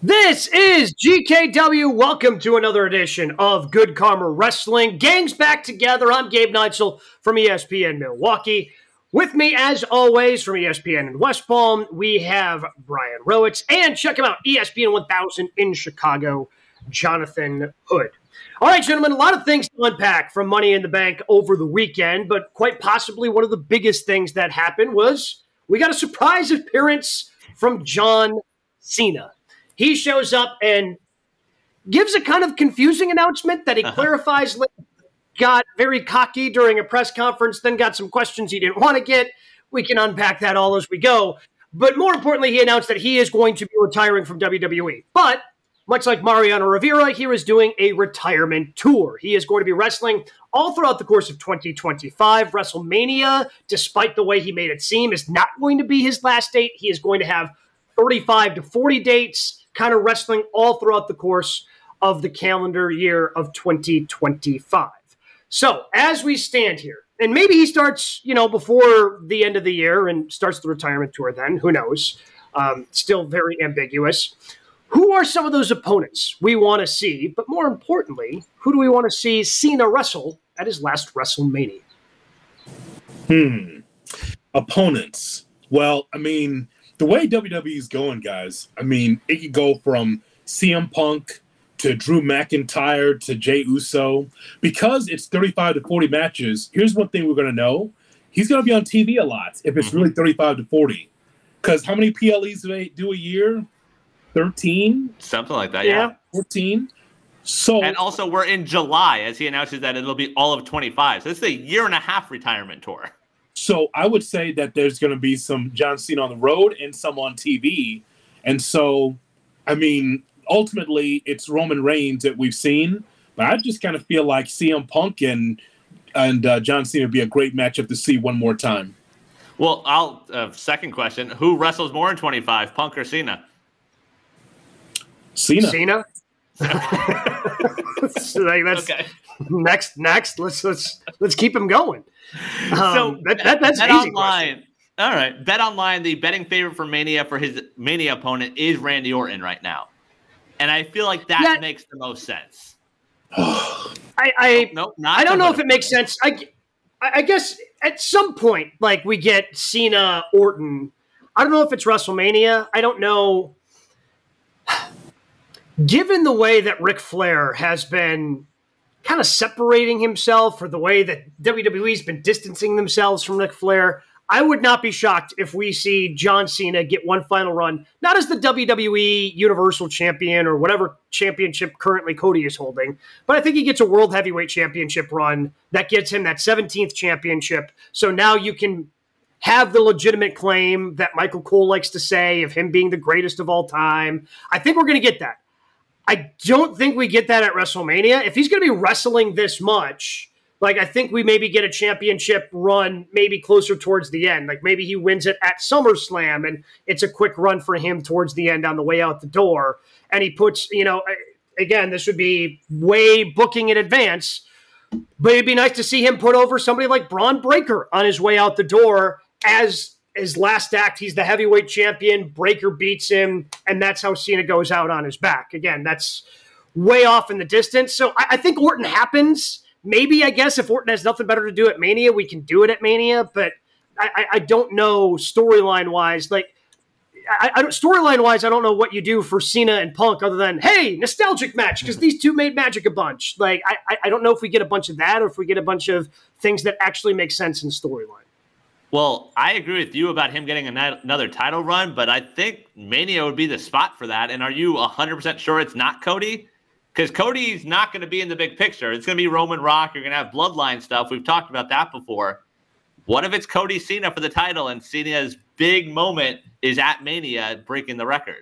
This is GKW. Welcome to another edition of Good Karma Wrestling. Gang's back together. I'm Gabe Neitzel from ESPN Milwaukee. With me, as always, from ESPN in West Palm, we have Brian Rowitz. And check him out, ESPN 1000 in Chicago, Jonathan Hood. All right, gentlemen, a lot of things to unpack from Money in the Bank over the weekend, but quite possibly one of the biggest things that happened was we got a surprise appearance from John Cena. He shows up and gives a kind of confusing announcement that he clarifies later. Got very cocky during a press conference, then got some questions he didn't want to get. We can unpack that all as we go. But more importantly, he announced that he is going to be retiring from WWE. But much like Mariano Rivera, he is doing a retirement tour. He is going to be wrestling all throughout the course of 2025. WrestleMania, despite the way he made it seem, is not going to be his last date. He is going to have 35 to 40 dates, kind of wrestling all throughout the course of the calendar year of 2025. So as we stand here, and maybe he starts, before the end of the year and starts the retirement tour then, who knows? Still very ambiguous. Who are some of those opponents we want to see? But more importantly, who do we want to see Cena wrestle at his last WrestleMania? Opponents. Well, the way WWE is going, guys, it could go from CM Punk to Drew McIntyre to Jey Uso. Because it's 35 to 40 matches, here's one thing we're going to know. He's going to be on TV a lot if it's really 35 to 40. Because how many PLEs do they do a year? 13? Something like that, yeah. 14? And also, we're in July, as he announces that it'll be all of 25. So this is a year-and-a-half retirement tour. So I would say that there's going to be some John Cena on the road and some on TV. And so, ultimately, it's Roman Reigns that we've seen. But I just kind of feel like CM Punk and John Cena would be a great matchup to see one more time. Well, second question. Who wrestles more in 25, Punk or Cena? Cena. Okay. Next. Let's keep him going. So that's Bet easy. Online. All right, Bet Online. The betting favorite for Mania for his Mania opponent is Randy Orton right now, and I feel like that makes the most sense. I don't know if it makes sense. I guess at some point, like we get Cena Orton. I don't know if it's WrestleMania. I don't know. Given the way that Ric Flair has been kind of separating himself, or the way that WWE's been distancing themselves from Ric Flair, I would not be shocked if we see John Cena get one final run, not as the WWE Universal Champion or whatever championship currently Cody is holding, but I think he gets a World Heavyweight Championship run that gets him that 17th championship. So now you can have the legitimate claim that Michael Cole likes to say of him being the greatest of all time. I think we're going to get that. I don't think we get that at WrestleMania. If he's going to be wrestling this much, I think we maybe get a championship run maybe closer towards the end. Like maybe he wins it at SummerSlam and it's a quick run for him towards the end on the way out the door. And he puts, again, this would be way booking in advance, but it'd be nice to see him put over somebody like Braun Breaker on his way out the door as his last act. He's the heavyweight champion. Breaker beats him, and that's how Cena goes out on his back. Again, that's way off in the distance. So I think Orton happens. Maybe, I guess, if Orton has nothing better to do at Mania, we can do it at Mania. But I don't know storyline-wise. Storyline-wise, I don't know what you do for Cena and Punk other than, hey, nostalgic match, because these two made magic a bunch. I don't know if we get a bunch of that or if we get a bunch of things that actually make sense in storyline. Well, I agree with you about him getting another title run, but I think Mania would be the spot for that. And are you 100% sure it's not Cody? Because Cody's not going to be in the big picture. It's going to be Roman Rock. You're going to have bloodline stuff. We've talked about that before. What if it's Cody Cena for the title and Cena's big moment is at Mania breaking the record?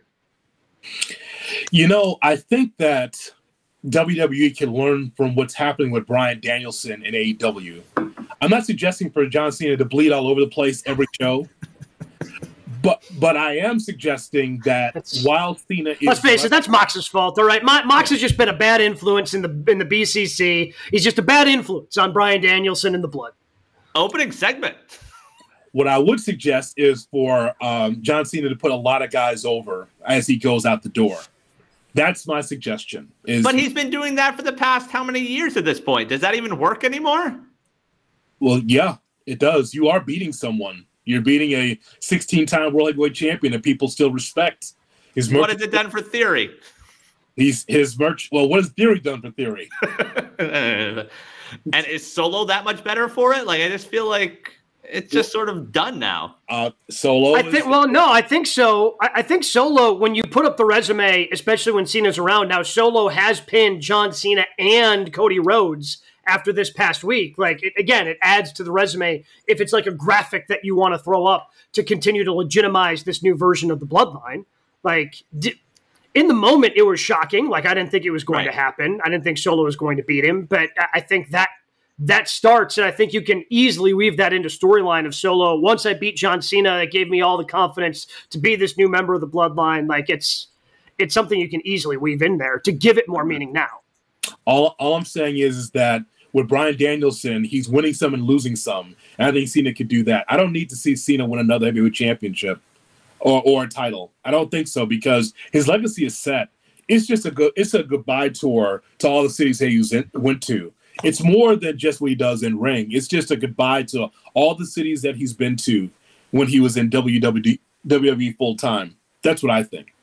I think that WWE can learn from what's happening with Bryan Danielson in AEW. I'm not suggesting for John Cena to bleed all over the place every show, but I am suggesting that while Cena is... Let's face it, that's Mox's fault, all right? Mox has just been a bad influence in the BCC. He's just a bad influence on Bryan Danielson and the Blood. Opening segment. What I would suggest is for John Cena to put a lot of guys over as he goes out the door. That's my suggestion. But he's been doing that for the past how many years at this point? Does that even work anymore? Well, yeah, it does. You are beating someone. You're beating a 16-time World Heavyweight Champion that people still respect. What has it done for Theory? What has Theory done for Theory? And is Solo that much better for it? Like, I just feel like it's just sort of done now. Solo? I think so. I think Solo, when you put up the resume, especially when Cena's around, now Solo has pinned John Cena and Cody Rhodes after this past week. Like, it adds to the resume if it's like a graphic that you want to throw up to continue to legitimize this new version of the bloodline. Like, in the moment, it was shocking. Like, I didn't think it was going to happen. I didn't think Solo was going to beat him. But I think that starts, and I think you can easily weave that into storyline of Solo. Once I beat John Cena, it gave me all the confidence to be this new member of the bloodline. Like, it's something you can easily weave in there to give it more meaning now. All I'm saying is that with Bryan Danielson, he's winning some and losing some. And I think Cena could do that. I don't need to see Cena win another heavyweight championship or a title. I don't think so, because his legacy is set. It's just a goodbye tour to all the cities he went to. It's more than just what he does in ring. It's just a goodbye to all the cities that he's been to when he was in WWE full time. That's what I think.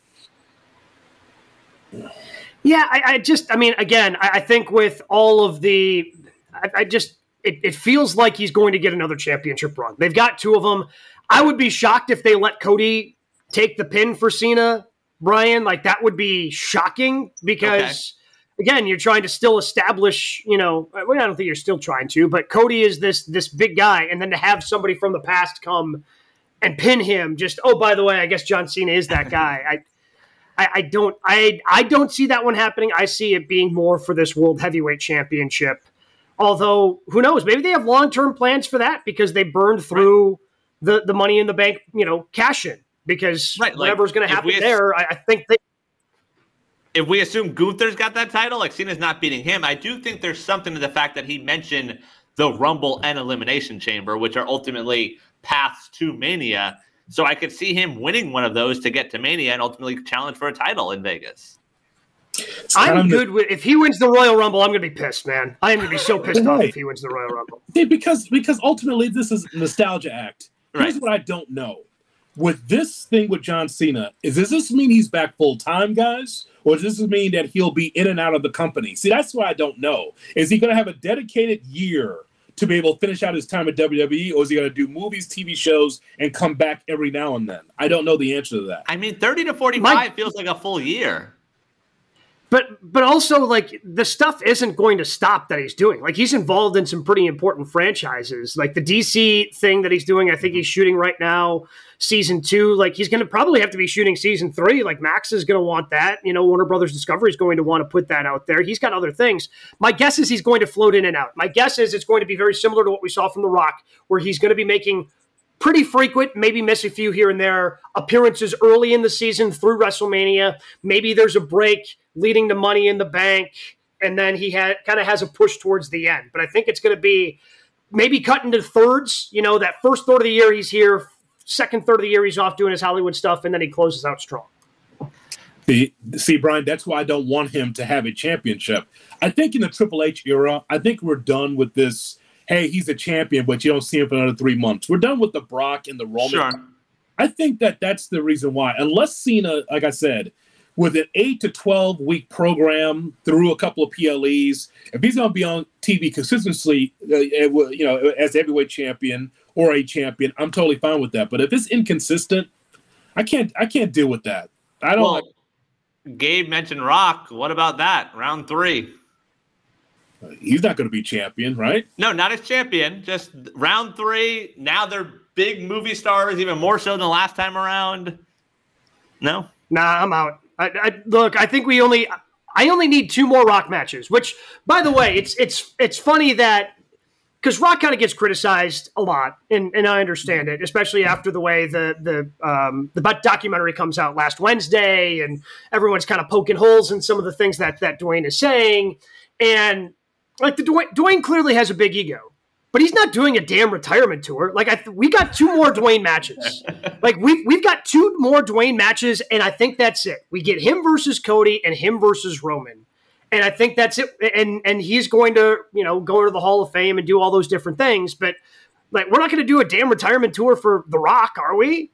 Yeah, I think with all of the, it feels like he's going to get another championship run. They've got two of them. I would be shocked if they let Cody take the pin for Cena, Brian. Like, that would be shocking because, again, you're trying to still establish, I don't think you're still trying to, but Cody is this big guy. And then to have somebody from the past come and pin him just, oh, by the way, I guess John Cena is that guy. I don't see that one happening. I see it being more for this World Heavyweight Championship. Although, who knows? Maybe they have long-term plans for that because they burned through the Money in the Bank, cash in. Because whatever's going to happen there, I think they... If we assume Gunther's got that title, like Cena's not beating him, I do think there's something to the fact that he mentioned the Rumble and Elimination Chamber, which are ultimately paths to Mania. So I could see him winning one of those to get to Mania and ultimately challenge for a title in Vegas. I'm good with if he wins the Royal Rumble. I'm going to be pissed, man. I am going to be so pissed off if he wins the Royal Rumble. Because ultimately this is a nostalgia act. Here's what I don't know. With this thing with John Cena, does this mean he's back full time, guys? Or does this mean that he'll be in and out of the company? See, that's what I don't know. Is he going to have a dedicated year to be able to finish out his time at WWE, or is he going to do movies, TV shows, and come back every now and then? I don't know the answer to that. I mean, 30 to 45 feels like a full year. But also, like, the stuff isn't going to stop that he's doing. Like, he's involved in some pretty important franchises. Like, the DC thing that he's doing, I think he's shooting right now, season 2. Like, he's going to probably have to be shooting season 3. Like, Max is going to want that. Warner Brothers Discovery is going to want to put that out there. He's got other things. My guess is he's going to float in and out. My guess is it's going to be very similar to what we saw from The Rock, where he's going to be making pretty frequent, maybe miss a few here and there, appearances early in the season through WrestleMania. Maybe there's a break leading to Money in the Bank, and then he kind of has a push towards the end. But I think it's going to be maybe cut into thirds. That first third of the year he's here, second third of the year he's off doing his Hollywood stuff, and then he closes out strong. See, Brian, that's why I don't want him to have a championship. I think in the Triple H era, I think we're done with this, hey, he's a champion, but you don't see him for another 3 months. We're done with the Brock and the Roman. Sure. I think that's the reason why. Unless Cena, like I said, with an 8 to 12 week program through a couple of PLEs, if he's going to be on TV consistently, as heavyweight champion or a champion, I'm totally fine with that. But if it's inconsistent, I can't deal with that. I don't. Well, Gabe mentioned Rock. What about that? Round 3. He's not going to be champion, right? No, not as champion. Just round 3. Now they're big movie stars, even more so than the last time around. No? Nah, I'm out. Look, I think I only need 2 more Rock matches, which, by the way, it's funny that, because Rock kind of gets criticized a lot, and I understand it, especially after the way the documentary comes out last Wednesday, and everyone's kind of poking holes in some of the things that Dwayne is saying. And like Dwayne clearly has a big ego. but he's not doing a damn retirement tour. Like we got 2 more Dwayne matches. Like we've got 2 more Dwayne matches, and I think that's it. We get him versus Cody and him versus Roman, and I think that's it. And he's going to go to the Hall of Fame and do all those different things. But like we're not going to do a damn retirement tour for The Rock, are we?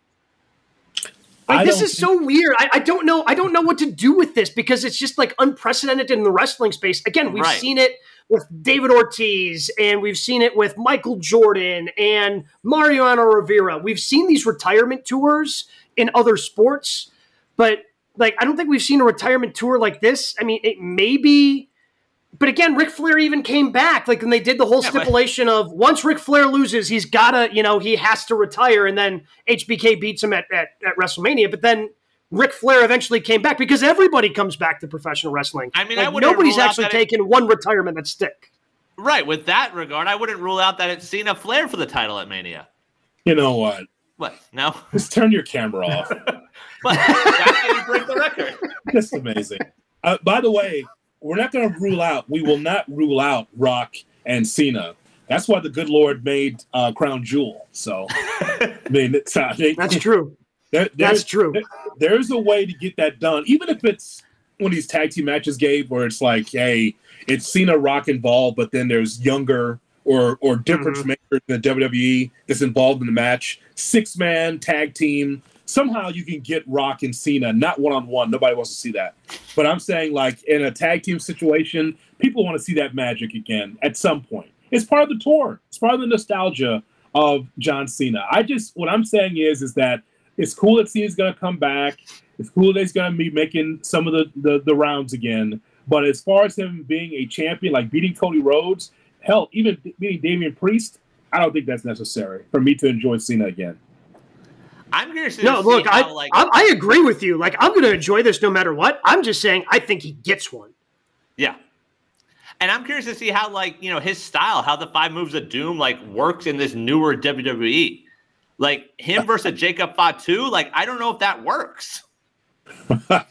Like this is so weird. I don't know. I don't know what to do with this because it's just like unprecedented in the wrestling space. Again, we've seen it with David Ortiz, and we've seen it with Michael Jordan and Mariano Rivera. We've seen these retirement tours in other sports, but like I don't think we've seen a retirement tour like this. I mean, it may be, but again, Ric Flair even came back. Like when they did the whole stipulation of once Ric Flair loses, he's gotta, he has to retire, and then HBK beats him at WrestleMania. But then Ric Flair eventually came back because everybody comes back to professional wrestling. I mean, like, nobody's actually taken one retirement that stick. Right. With that regard, I wouldn't rule out that it's Cena Flair for the title at Mania. You know what? What? No? Just turn your camera off. But that's how you break the record. That's amazing. By the way, we will not rule out Rock and Cena. That's why the good Lord made Crown Jewel. So, I mean, that's true. That's true. There's a way to get that done, even if it's one of these tag team matches, Gabe, where it's like, hey, it's Cena Rock involved, but then there's younger or difference makers in the WWE that's involved in the match. 6-man tag team. Somehow you can get Rock and Cena, not one-on-one. Nobody wants to see that. But I'm saying, like, in a tag team situation, people want to see that magic again at some point. It's part of the tour. It's part of the nostalgia of John Cena. What I'm saying is that it's cool that Cena's going to come back. It's cool that he's going to be making some of the rounds again. But as far as him being a champion, like beating Cody Rhodes, hell, even beating Damian Priest, I don't think that's necessary for me to enjoy Cena again. I'm curious to see how, I agree with you. Like, I'm going to enjoy this no matter what. I'm just saying I think he gets one. Yeah. And I'm curious to see how, his style, how the 5 moves of doom, works in this newer WWE. Like, him versus Jacob Fatu, I don't know if that works. I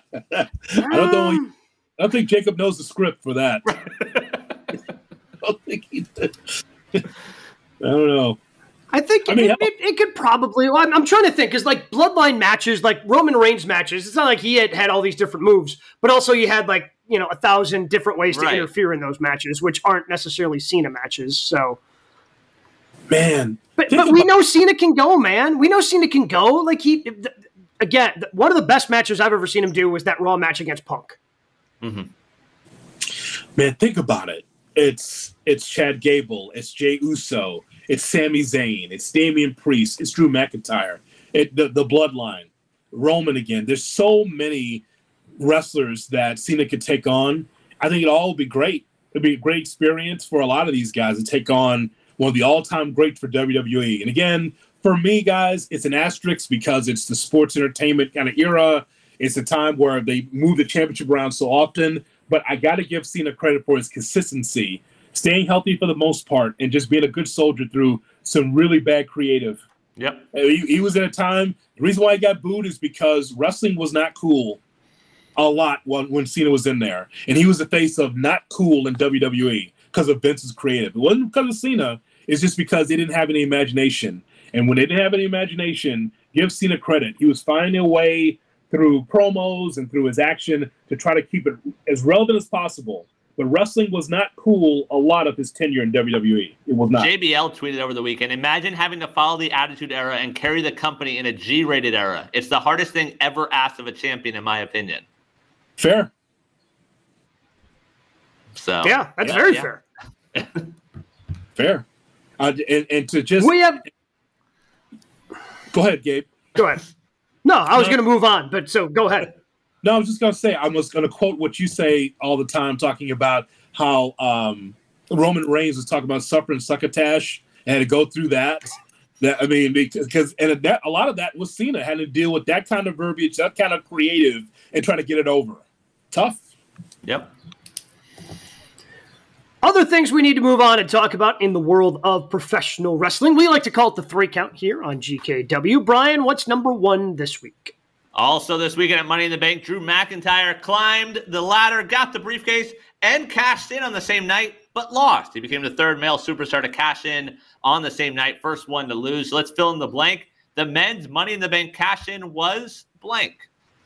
don't think Jacob knows the script for that. I don't think he did. I don't know. It could probably. Well, I'm trying to think because bloodline matches, like Roman Reigns matches, it's not like he had all these different moves, but also you had 1,000 different ways to interfere in those matches, which aren't necessarily Cena matches. So, man, but we know Cena can go, man. We know Cena can go. Again, one of the best matches I've ever seen him do was that Raw match against Punk. Mm-hmm. Man, think about it. It's Chad Gable. It's Jey Uso. It's Sami Zayn. It's Damian Priest. It's Drew McIntyre. The Bloodline. Roman again. There's so many wrestlers that Cena could take on. I think it all would be great. It'd be a great experience for a lot of these guys to take on one of the all-time greats for WWE. And again, for me, guys, it's an asterisk because it's the sports entertainment kind of era. It's a time where they move the championship around so often. But I got to give Cena credit for his consistency, staying healthy for the most part, and just being a good soldier through some really bad creative. Yep. He was at a time, the reason why he got booed is because wrestling was not cool a lot when Cena was in there. And he was the face of not cool in WWE because of Vince's creative. It wasn't because of Cena. It's just because they didn't have any imagination. And when they didn't have any imagination, give Cena credit. He was finding a way through promos and through his action to try to keep it as relevant as possible. But wrestling was not cool a lot of his tenure in WWE. It was not. JBL tweeted over the weekend, imagine having to follow the Attitude Era and carry the company in a G-rated era. It's the hardest thing ever asked of a champion, in my opinion. Fair. So yeah, that's very fair. Fair. And to just... Go ahead, Gabe. Go ahead. No, I was going to move on, but so go ahead. No, I was just going to say, I was going to quote what you say all the time, talking about how Roman Reigns was talking about suffering succotash and had to go through that. Because a lot of that was Cena, had to deal with that kind of verbiage, that kind of creative, and trying to get it over. Tough. Yep. Other things we need to move on and talk about in the world of professional wrestling. We like to call it the 3 count here on GKW. Brian, what's number 1 this week? Also this weekend at Money in the Bank, Drew McIntyre climbed the ladder, got the briefcase, and cashed in on the same night but lost. He became the third male superstar to cash in on the same night, first one to lose. So let's fill in the blank. The men's Money in the Bank cash-in was blank.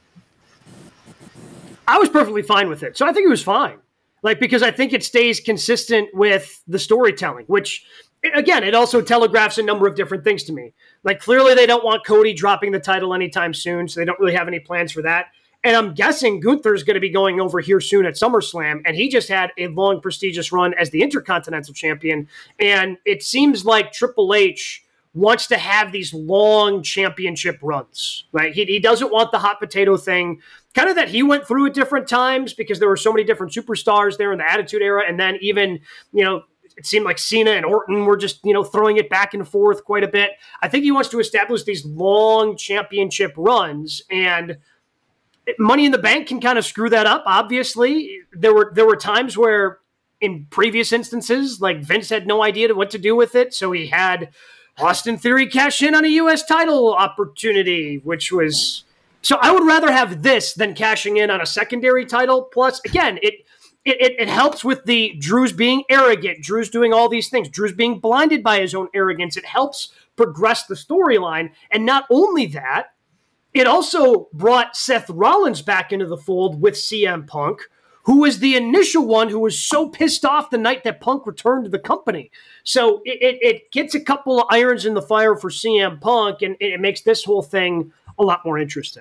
I was perfectly fine with it. So I think it was fine. Because I think it stays consistent with the storytelling, which, again, it also telegraphs a number of different things to me. Clearly they don't want Cody dropping the title anytime soon, so they don't really have any plans for that. And I'm guessing Gunther's going to be going over here soon at SummerSlam, and he just had a long, prestigious run as the Intercontinental Champion. And it seems like Triple H wants to have these long championship runs. He doesn't want the hot potato thing, kind of that he went through at different times because there were so many different superstars there in the Attitude Era. And then even, it seemed like Cena and Orton were just, throwing it back and forth quite a bit. I think he wants to establish these long championship runs, and Money in the Bank can kind of screw that up. Obviously, there were times where in previous instances, Vince had no idea what to do with it. So he had Austin Theory cash in on a U.S. title opportunity, which was... So I would rather have this than cashing in on a secondary title. Plus, again, it helps with the Drew's being arrogant. Drew's doing all these things. Drew's being blinded by his own arrogance. It helps progress the storyline. And not only that, it also brought Seth Rollins back into the fold with CM Punk, who was the initial one who was so pissed off the night that Punk returned to the company. So it gets a couple of irons in the fire for CM Punk, and it makes this whole thing a lot more interesting.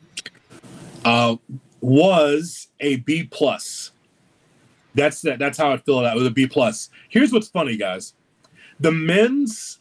Was a B+. That's how I feel about it. It was a B+. Here's what's funny, guys. The men's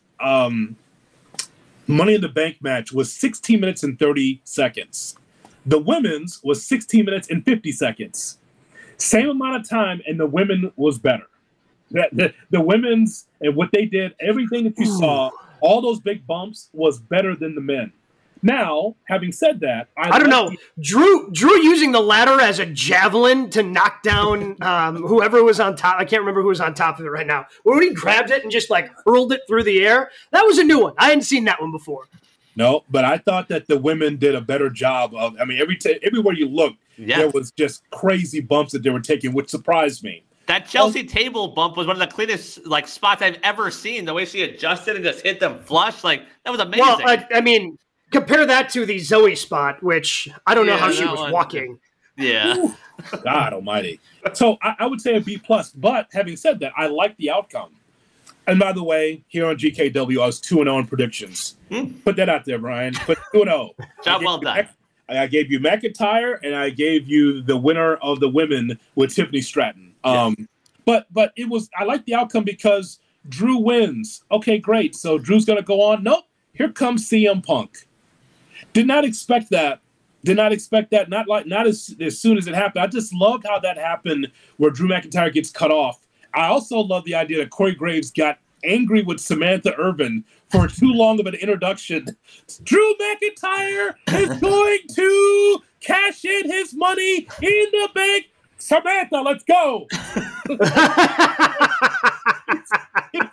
Money in the Bank match was 16 minutes and 30 seconds. The women's was 16 minutes and 50 seconds. Same amount of time, and the women was better. The women's and what they did, everything that you saw, all those big bumps was better than the men. Now, having said that, I don't know. Drew using the ladder as a javelin to knock down whoever was on top. I can't remember who was on top of it right now. When he grabbed it and just hurled it through the air, that was a new one. I hadn't seen that one before. No, but I thought that the women did a better job of. I mean, everywhere you looked, there was just crazy bumps that they were taking, which surprised me. That Chelsea table bump was one of the cleanest spots I've ever seen. The way she adjusted and just hit them flush, that was amazing. Well, I mean. Compare that to the Zoe spot, which I don't know how she was walking. Yeah. God almighty. So I would say a B+. But having said that, I like the outcome. And by the way, here on GKW, I was 2-0 in predictions. Put that out there, Brian. Put 2-0. Job well done. I gave you McIntyre, and I gave you the winner of the women with Tiffany Stratton. But it was. I like the outcome because Drew wins. Okay, great. So Drew's going to go on. Nope. Here comes CM Punk. Did not expect that. Not as soon as it happened. I just loved how that happened where Drew McIntyre gets cut off. I also love the idea that Corey Graves got angry with Samantha Irvin for too long of an introduction. Drew McIntyre is going to cash in his Money in the Bank. Samantha, let's go. If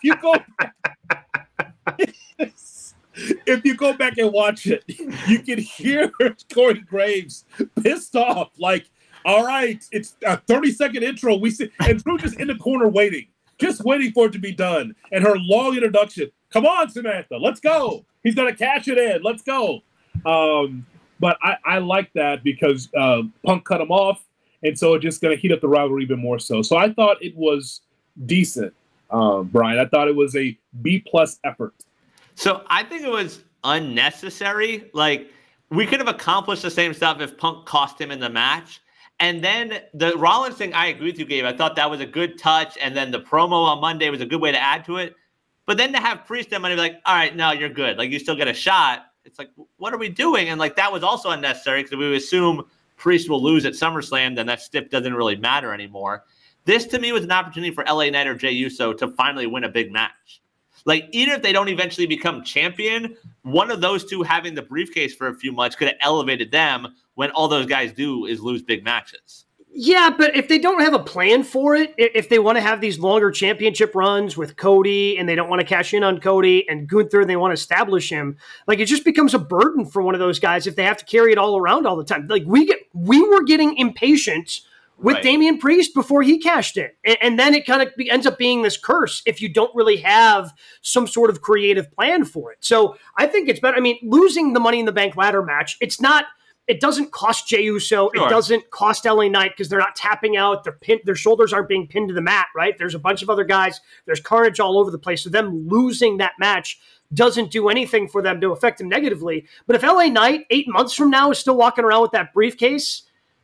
you go back and watch it, you can hear Corey Graves pissed off. All right, it's a 30-second intro. We see, and Drew just in the corner waiting for it to be done. And her long introduction. Come on, Samantha, let's go. He's gonna cash it in. Let's go. But I like that because Punk cut him off, and so it's just gonna heat up the rivalry even more so. So I thought it was decent, Brian. I thought it was a B+ effort. So I think it was unnecessary. We could have accomplished the same stuff if Punk cost him in the match. And then the Rollins thing, I agree with you, Gabe. I thought that was a good touch. And then the promo on Monday was a good way to add to it. But then to have Priest and Monday be all right, no, you're good. You still get a shot. It's what are we doing? And that was also unnecessary because we would assume Priest will lose at SummerSlam, then that stiff doesn't really matter anymore. This, to me, was an opportunity for LA Knight or Jey Uso to finally win a big match. Even if they don't eventually become champion, one of those two having the briefcase for a few months could have elevated them when all those guys do is lose big matches. Yeah, but if they don't have a plan for it, if they want to have these longer championship runs with Cody and they don't want to cash in on Cody and Gunther, and they want to establish him, it just becomes a burden for one of those guys if they have to carry it all around all the time. We were getting impatient with Damian Priest before he cashed in. And then it kind of ends up being this curse if you don't really have some sort of creative plan for it. So I think it's better. I mean, losing the Money in the Bank ladder match, it doesn't cost Jey Uso. Sure. It doesn't cost LA Knight because they're not tapping out. Their shoulders aren't being pinned to the mat, right? There's a bunch of other guys. There's carnage all over the place. So them losing that match doesn't do anything for them to affect them negatively. But if LA Knight 8 months from now is still walking around with that briefcase,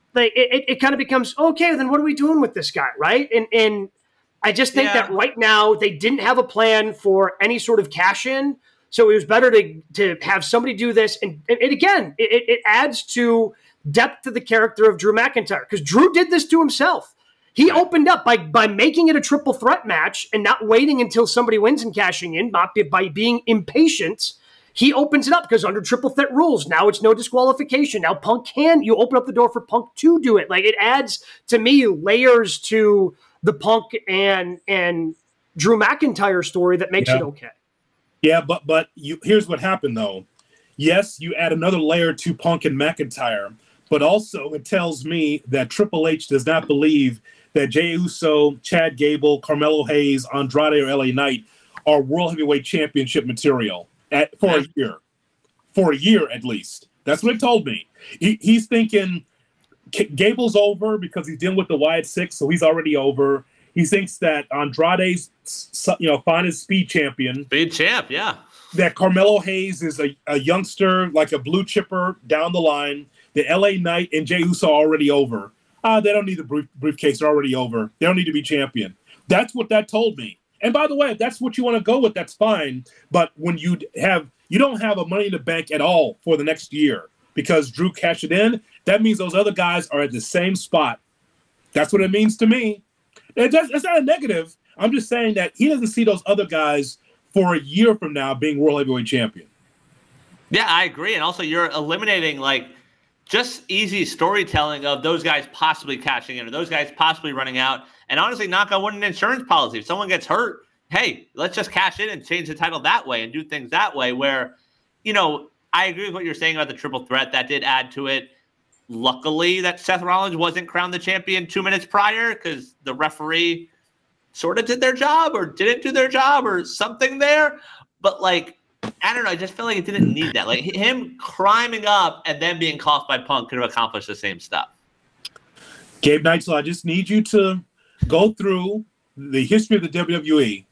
it kind of becomes, okay, then what are we doing with this guy, right? And I just think that right now they didn't have a plan for any sort of cash in. So it was better to have somebody do this. And again, it adds to depth to the character of Drew McIntyre because Drew did this to himself. He opened up by making it a triple threat match and not waiting until somebody wins and cashing in, by being impatient. He opens it up because under triple threat rules, now it's no disqualification. Now you open up the door for Punk to do it. Like it adds, to me, layers to the Punk and Drew McIntyre story that makes it okay. Yeah, but here's what happened, though. Yes, you add another layer to Punk and McIntyre, but also it tells me that Triple H does not believe that Jey Uso, Chad Gable, Carmelo Hayes, Andrade, or LA Knight are World Heavyweight Championship material for a year. For a year, at least. That's what it told me. He's thinking Gable's over because he's dealing with the Wyatt Six, so he's already over. He thinks that Andrade's, finest speed champion. Speed champ, yeah. That Carmelo Hayes is a youngster, like a blue chipper down the line. The LA Knight and Jey Uso are already over. They don't need the briefcase. They're already over. They don't need to be champion. That's what that told me. And by the way, if that's what you want to go with, that's fine. But when you don't have a Money in the Bank at all for the next year because Drew cashed it in, that means those other guys are at the same spot. That's what it means to me. It's not a negative. I'm just saying that he doesn't see those other guys for a year from now being World Heavyweight Champion. Yeah, I agree. And also you're eliminating just easy storytelling of those guys possibly cashing in or those guys possibly running out. And honestly, knock on wood, an insurance policy. If someone gets hurt, hey, let's just cash in and change the title that way and do things that way where, I agree with what you're saying about the triple threat. That did add to it. Luckily that Seth Rollins wasn't crowned the champion 2 minutes prior because the referee sort of did their job or didn't do their job or something there. But I don't know. I just feel like it didn't need that. Him climbing up and then being caught by Punk could have accomplished the same stuff. Gabe Neitzel, I just need you to go through the history of the WWE.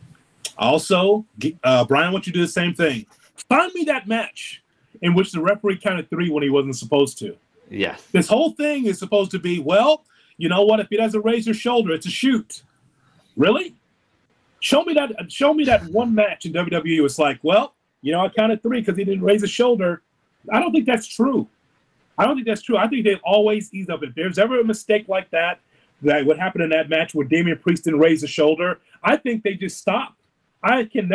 Also, Brian, I want you to do the same thing. Find me that match in which the referee counted 3 when he wasn't supposed to. Yes. This whole thing is supposed to be, well, you know what? If he doesn't raise his shoulder, it's a shoot. Really? Show me that one match in WWE. It's like, well, I counted 3 because he didn't raise his shoulder. I don't think that's true. I think they've always eased up. If there's ever a mistake like that what happened in that match where Damian Priest didn't raise his shoulder, I think they just stopped. I think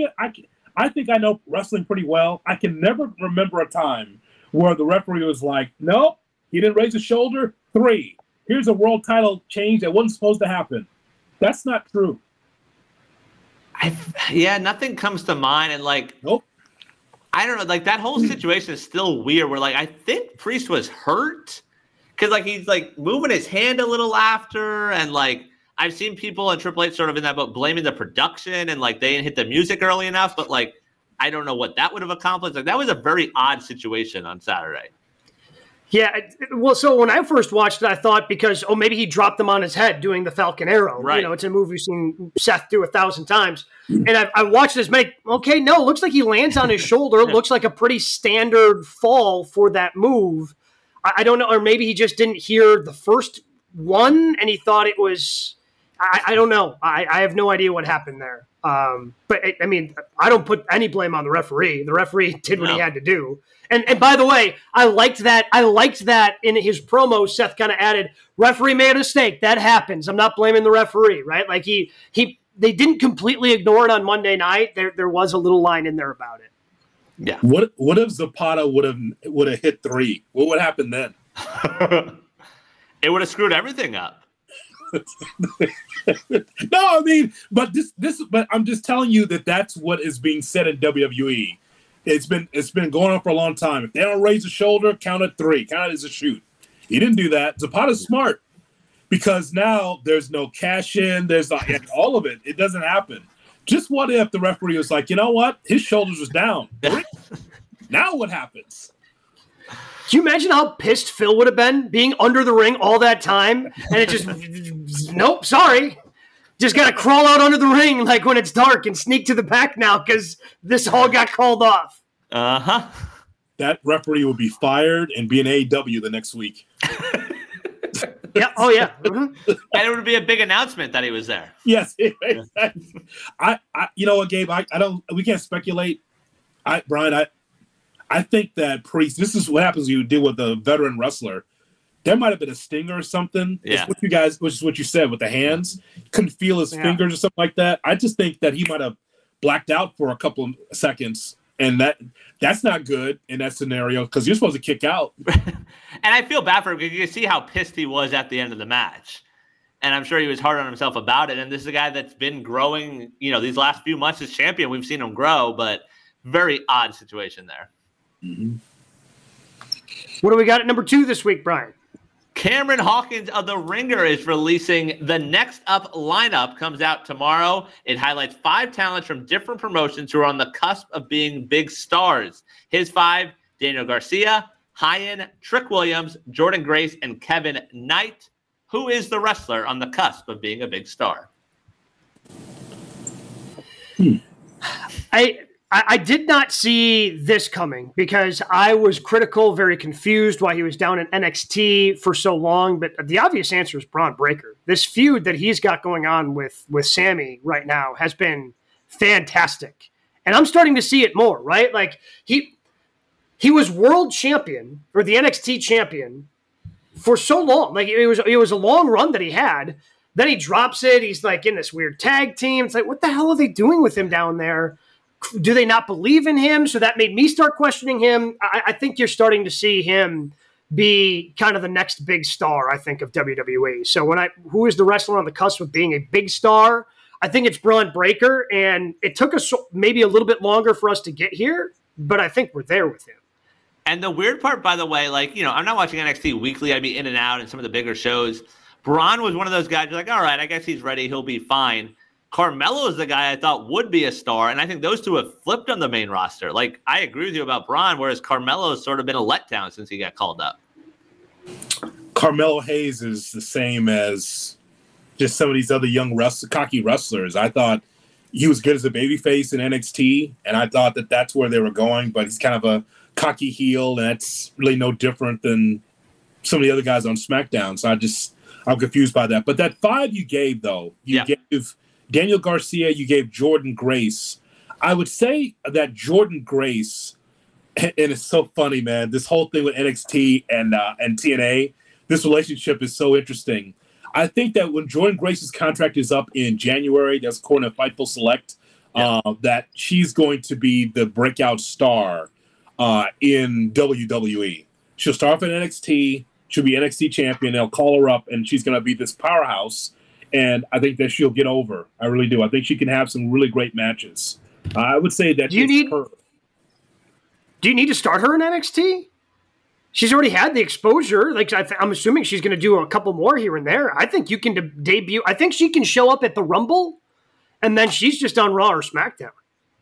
I know wrestling pretty well. I can never remember a time where the referee was like, no, he didn't raise his shoulder. 3. Here's a world title change that wasn't supposed to happen. That's not true. Nothing comes to mind. And nope. I don't know, that whole situation is still weird where I think Priest was hurt because he's moving his hand a little after. And I've seen people in Triple H sort of in that boat blaming the production and they didn't hit the music early enough. But I don't know what that would have accomplished. That was a very odd situation on Saturday. Yeah, well, so when I first watched it, I thought because, maybe he dropped them on his head doing the Falcon Arrow. Right. It's a move we've seen Seth do 1,000 times. And I watched this looks like he lands on his shoulder. Looks like a pretty standard fall for that move. I don't know, or maybe he just didn't hear the first one and he thought it was, I don't know. I have no idea what happened there. But I don't put any blame on the referee. The referee did what he had to do. And by the way, I liked that in his promo, Seth kind of added, referee made a mistake. That happens. I'm not blaming the referee, right? They didn't completely ignore it on Monday night. There was a little line in there about it. Yeah. What if Zapata would have hit 3? What would happen then? It would have screwed everything up. No, but I'm just telling you that's what is being said in WWE. It's been going on for a long time. If they don't raise the shoulder, count at 3. Count it as a shoot. He didn't do that. Zapata's smart. because now there's no cash in. There's all of it. It doesn't happen. Just what if the referee was like, you know what? His shoulders was down. Now what happens? Can you imagine how pissed Phil would have been being under the ring all that time? And it just, nope, sorry. Just got to crawl out under the ring like when it's dark and sneak to the back now because this all got called off. Uh-huh. That referee will be fired and be in AEW the next week. Yeah. Oh, yeah. Mm-hmm. And it would be a big announcement that he was there. Yes. I you know what, Gabe? We can't speculate. Brian, I think that Priest, this is what happens when you deal with a veteran wrestler. There might have been a stinger or something. Yeah. Which is what you said with the hands. Couldn't feel his fingers or something like that. I just think that he might have blacked out for a couple of seconds. And that's not good in that scenario because you're supposed to kick out. And I feel bad for him because you can see how pissed he was at the end of the match. And I'm sure he was hard on himself about it. And this is a guy that's been growing, these last few months as champion. We've seen him grow, but very odd situation there. Mm-hmm. What do we got at number 2 this week, Brian? Cameron Hawkins of The Ringer is releasing the Next Up lineup. Comes out tomorrow. It highlights 5 talents from different promotions who are on the cusp of being big stars. His 5, Daniel Garcia, Hyan, Trick Williams, Jordan Grace, and Kevin Knight. Who is the wrestler on the cusp of being a big star? I did not see this coming because I was critical, very confused why he was down in NXT for so long. But the obvious answer is Braun Breaker. This feud that he's got going on with Sammy right now has been fantastic. And I'm starting to see it more, right? Like he was world champion or the NXT champion for so long. Like it was a long run that he had. Then he drops it. He's like in this weird tag team. It's like, what the hell are they doing with him down there? Do they not believe in him? So that made me start questioning him. I think you're starting to see him be kind of the next big star, I think, of WWE. So who is the wrestler on the cusp of being a big star? I think it's Braun Breaker, and it took us maybe a little bit longer for us to get here, but I think we're there with him. And the weird part, by the way, I'm not watching NXT weekly. I'd be in and out in some of the bigger shows. Braun was one of those guys. You're like, all right, I guess he's ready. He'll be fine. Carmelo is the guy I thought would be a star, and I think those two have flipped on the main roster. Like, I agree with you about Braun, whereas Carmelo's sort of been a letdown since he got called up. Carmelo Hayes is the same as just some of these other young cocky wrestlers. I thought he was good as a babyface in NXT, and I thought that that's where they were going, but he's kind of a cocky heel, and that's really no different than some of the other guys on SmackDown. So I'm confused by that. But that 5 you gave, though, you gave Daniel Garcia, you gave Jordan Grace. I would say that Jordan Grace, and it's so funny, man, this whole thing with NXT and TNA, this relationship is so interesting. I think that when Jordan Grace's contract is up in January, that's according to Fightful Select, that she's going to be the breakout star in WWE. She'll start off in NXT. She'll be NXT champion. They'll call her up, and she's going to be this powerhouse. And I think that she'll get over. I really do. I think she can have some really great matches. I would say that her. Do you need to start her in NXT? She's already had the exposure. Like I'm assuming she's going to do a couple more here and there. I think you can debut. I think she can show up at the Rumble, and then she's just on Raw or SmackDown.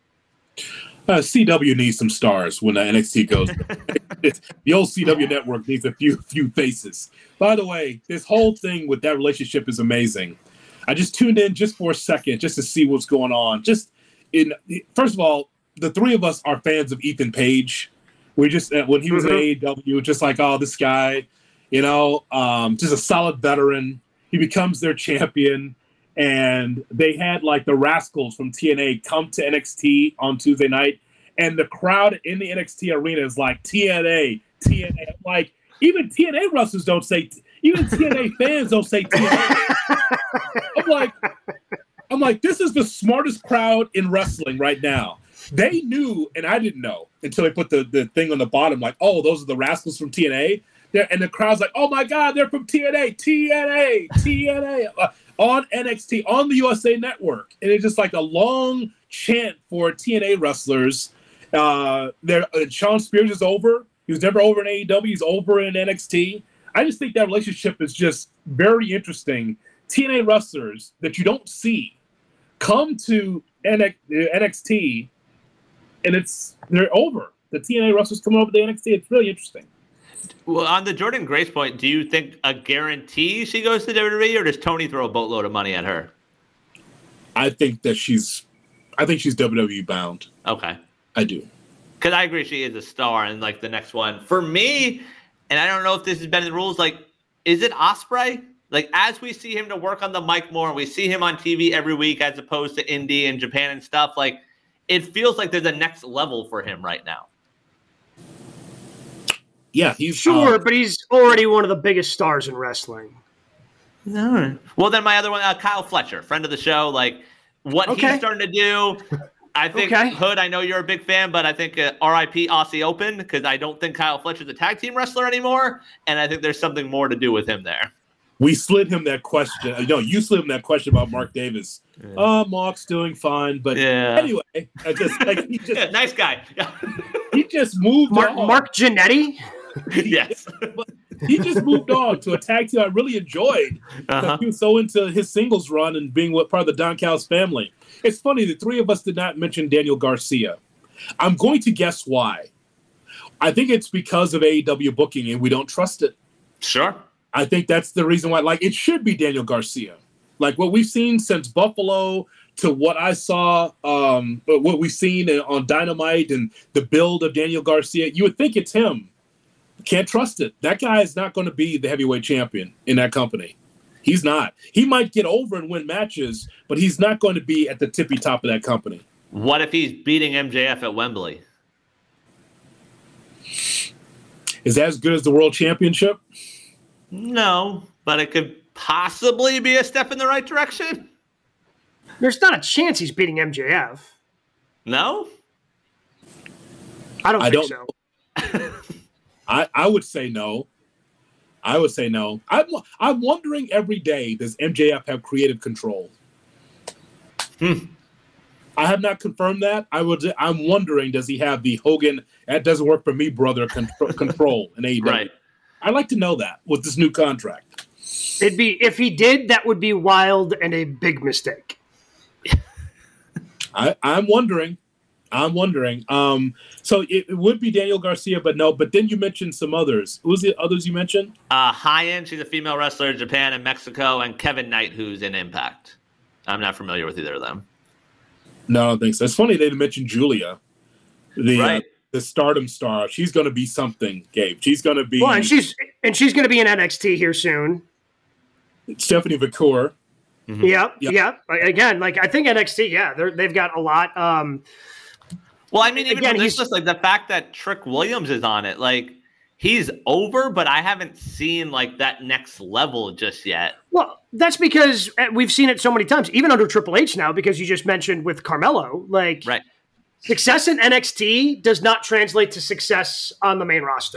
CW needs some stars when the NXT goes. The old CW network needs a few faces. By the way, this whole thing with that relationship is amazing. I just tuned in just for a second just to see what's going on. First of all, the 3 of us are fans of Ethan Page. We just when he was at AEW, just like, oh, this guy, just a solid veteran. He becomes their champion. And they had like the Rascals from TNA come to NXT on Tuesday night, and the crowd in the NXT arena is like TNA. Like even TNA wrestlers don't say, even TNA fans don't say TNA. I'm like, this is the smartest crowd in wrestling right now. They knew, and I didn't know until they put the thing on the bottom, like, oh, those are the Rascals from TNA. And the crowd's like, oh my God, they're from TNA. On NXT, on the USA Network. And it's just like a long chant for TNA wrestlers. Sean Spears is over. He was never over in AEW. He's over in NXT. I just think that relationship is just very interesting. TNA wrestlers that you don't see come to NXT, and they're over. The TNA wrestlers coming over to NXT. It's really interesting. Well, on the Jordynne Grace point, do you think a guarantee she goes to WWE, or does Tony throw a boatload of money at her? I think she's WWE bound. Okay. I do. Because I agree she is a star, and like the next one. For me, and I don't know if this has been in the rules, like, is it Ospreay? Like, as we see him to work on the mic more, and we see him on TV every week as opposed to Indy and Japan and stuff, like, it feels like there's a next level for him right now. Yeah, he's sure, but he's already one of the biggest stars in wrestling. No. Well, then my other one, Kyle Fletcher, friend of the show, like what he's starting to do. I think Hood, I know you're a big fan, but I think RIP Aussie Open, because I don't think Kyle Fletcher's a tag team wrestler anymore, and I think there's something more to do with him there. We slid him that question. No, you slid him that question about Mark Davis. Mark's doing fine, but anyway, nice guy. He just moved on. Mark Jannetty? Yes. He just moved on to a tag team I really enjoyed. He was so into his singles run and being part of the Don Callis family. It's funny, the three of us did not mention Daniel Garcia. I'm going to guess why. I think it's because of AEW booking, and we don't trust it. Sure. I think that's the reason why. Like, it should be Daniel Garcia. Like, what we've seen since Buffalo to what I saw, what we've seen on Dynamite and the build of Daniel Garcia, you would think it's him. Can't trust it. That guy is not going to be the heavyweight champion in that company. He's not. He might get over and win matches, but he's not going to be at the tippy top of that company. What if he's beating MJF at Wembley? Is that as good as the World Championship? No, but it could possibly be a step in the right direction. There's not a chance he's beating MJF. No? I don't think so. I would say no. I would say no. I'm wondering every day, does MJF have creative control? I have not confirmed that. I'm wondering, does he have the Hogan, that doesn't work for me, brother, control in AEW? Right. I'd like to know that with this new contract. If he did, that would be wild and a big mistake. I'm wondering. So it would be Daniel Garcia, but no. But then you mentioned some others. Who's the others you mentioned? High-end, she's a female wrestler in Japan and Mexico, and Kevin Knight, who's in Impact. I'm not familiar with either of them. No, I don't think so. It's funny they didn't mention Julia, the Stardom star. She's going to be something, Gabe. She's going to be. Well, and she's going to be in NXT here soon. Stephanie McCool. Mm-hmm. Yep. Again, like I think NXT, they've got a lot. Well, I mean, even from this list, like the fact that Trick Williams is on it, like he's over, but I haven't seen like that next level just yet. Well, that's because we've seen it so many times, even under Triple H now, because you just mentioned with Carmelo, like success in NXT does not translate to success on the main roster.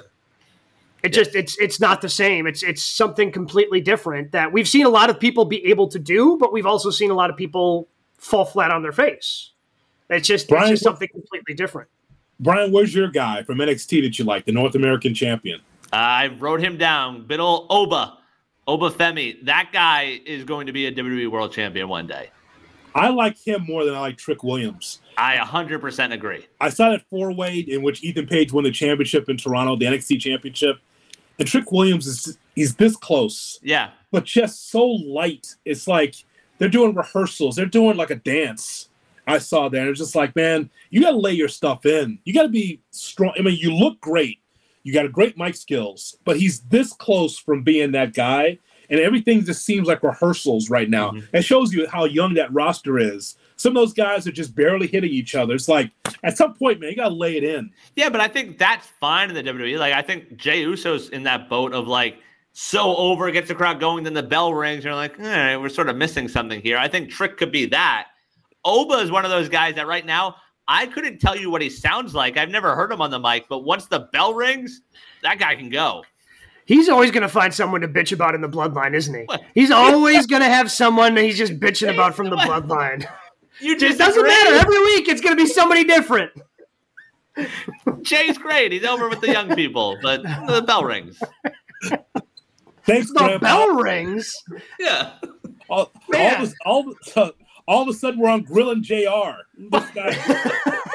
It's not the same. It's something completely different that we've seen a lot of people be able to do, but we've also seen a lot of people fall flat on their face. It's just something completely different. Brian, where's your guy from NXT that you like, the North American champion? I wrote him down. Good old Oba Femi. That guy is going to be a WWE World Champion one day. I like him more than I like Trick Williams. I 100% agree. I saw that four-way in which Ethan Page won the championship in Toronto, the NXT championship. And Trick Williams he's this close. Yeah. But just so light. It's like they're doing rehearsals. They're doing like a dance. I saw that. It was just like, man, you got to lay your stuff in. You got to be strong. I mean, you look great. You got a great mic skills. But he's this close from being that guy. And everything just seems like rehearsals right now. Mm-hmm. It shows you how young that roster is. Some of those guys are just barely hitting each other. It's like, at some point, man, you got to lay it in. Yeah, but I think that's fine in the WWE. Like, I think Jey Uso's in that boat of, like, so over, gets the crowd going, then the bell rings, and you're like, we're sort of missing something here. I think Trick could be that. Oba is one of those guys that right now, I couldn't tell you what he sounds like. I've never heard him on the mic, but once the bell rings, that guy can go. He's always going to find someone to bitch about in the bloodline, isn't he? He's always going to have someone that he's just bitching about from the bloodline. It doesn't matter. Every week it's going to be somebody different. Jay's great. He's over with the young people, but the bell rings. Thanks, The Grandpa. bell rings. Yeah. All of a sudden, we're on Grilling JR. This guy.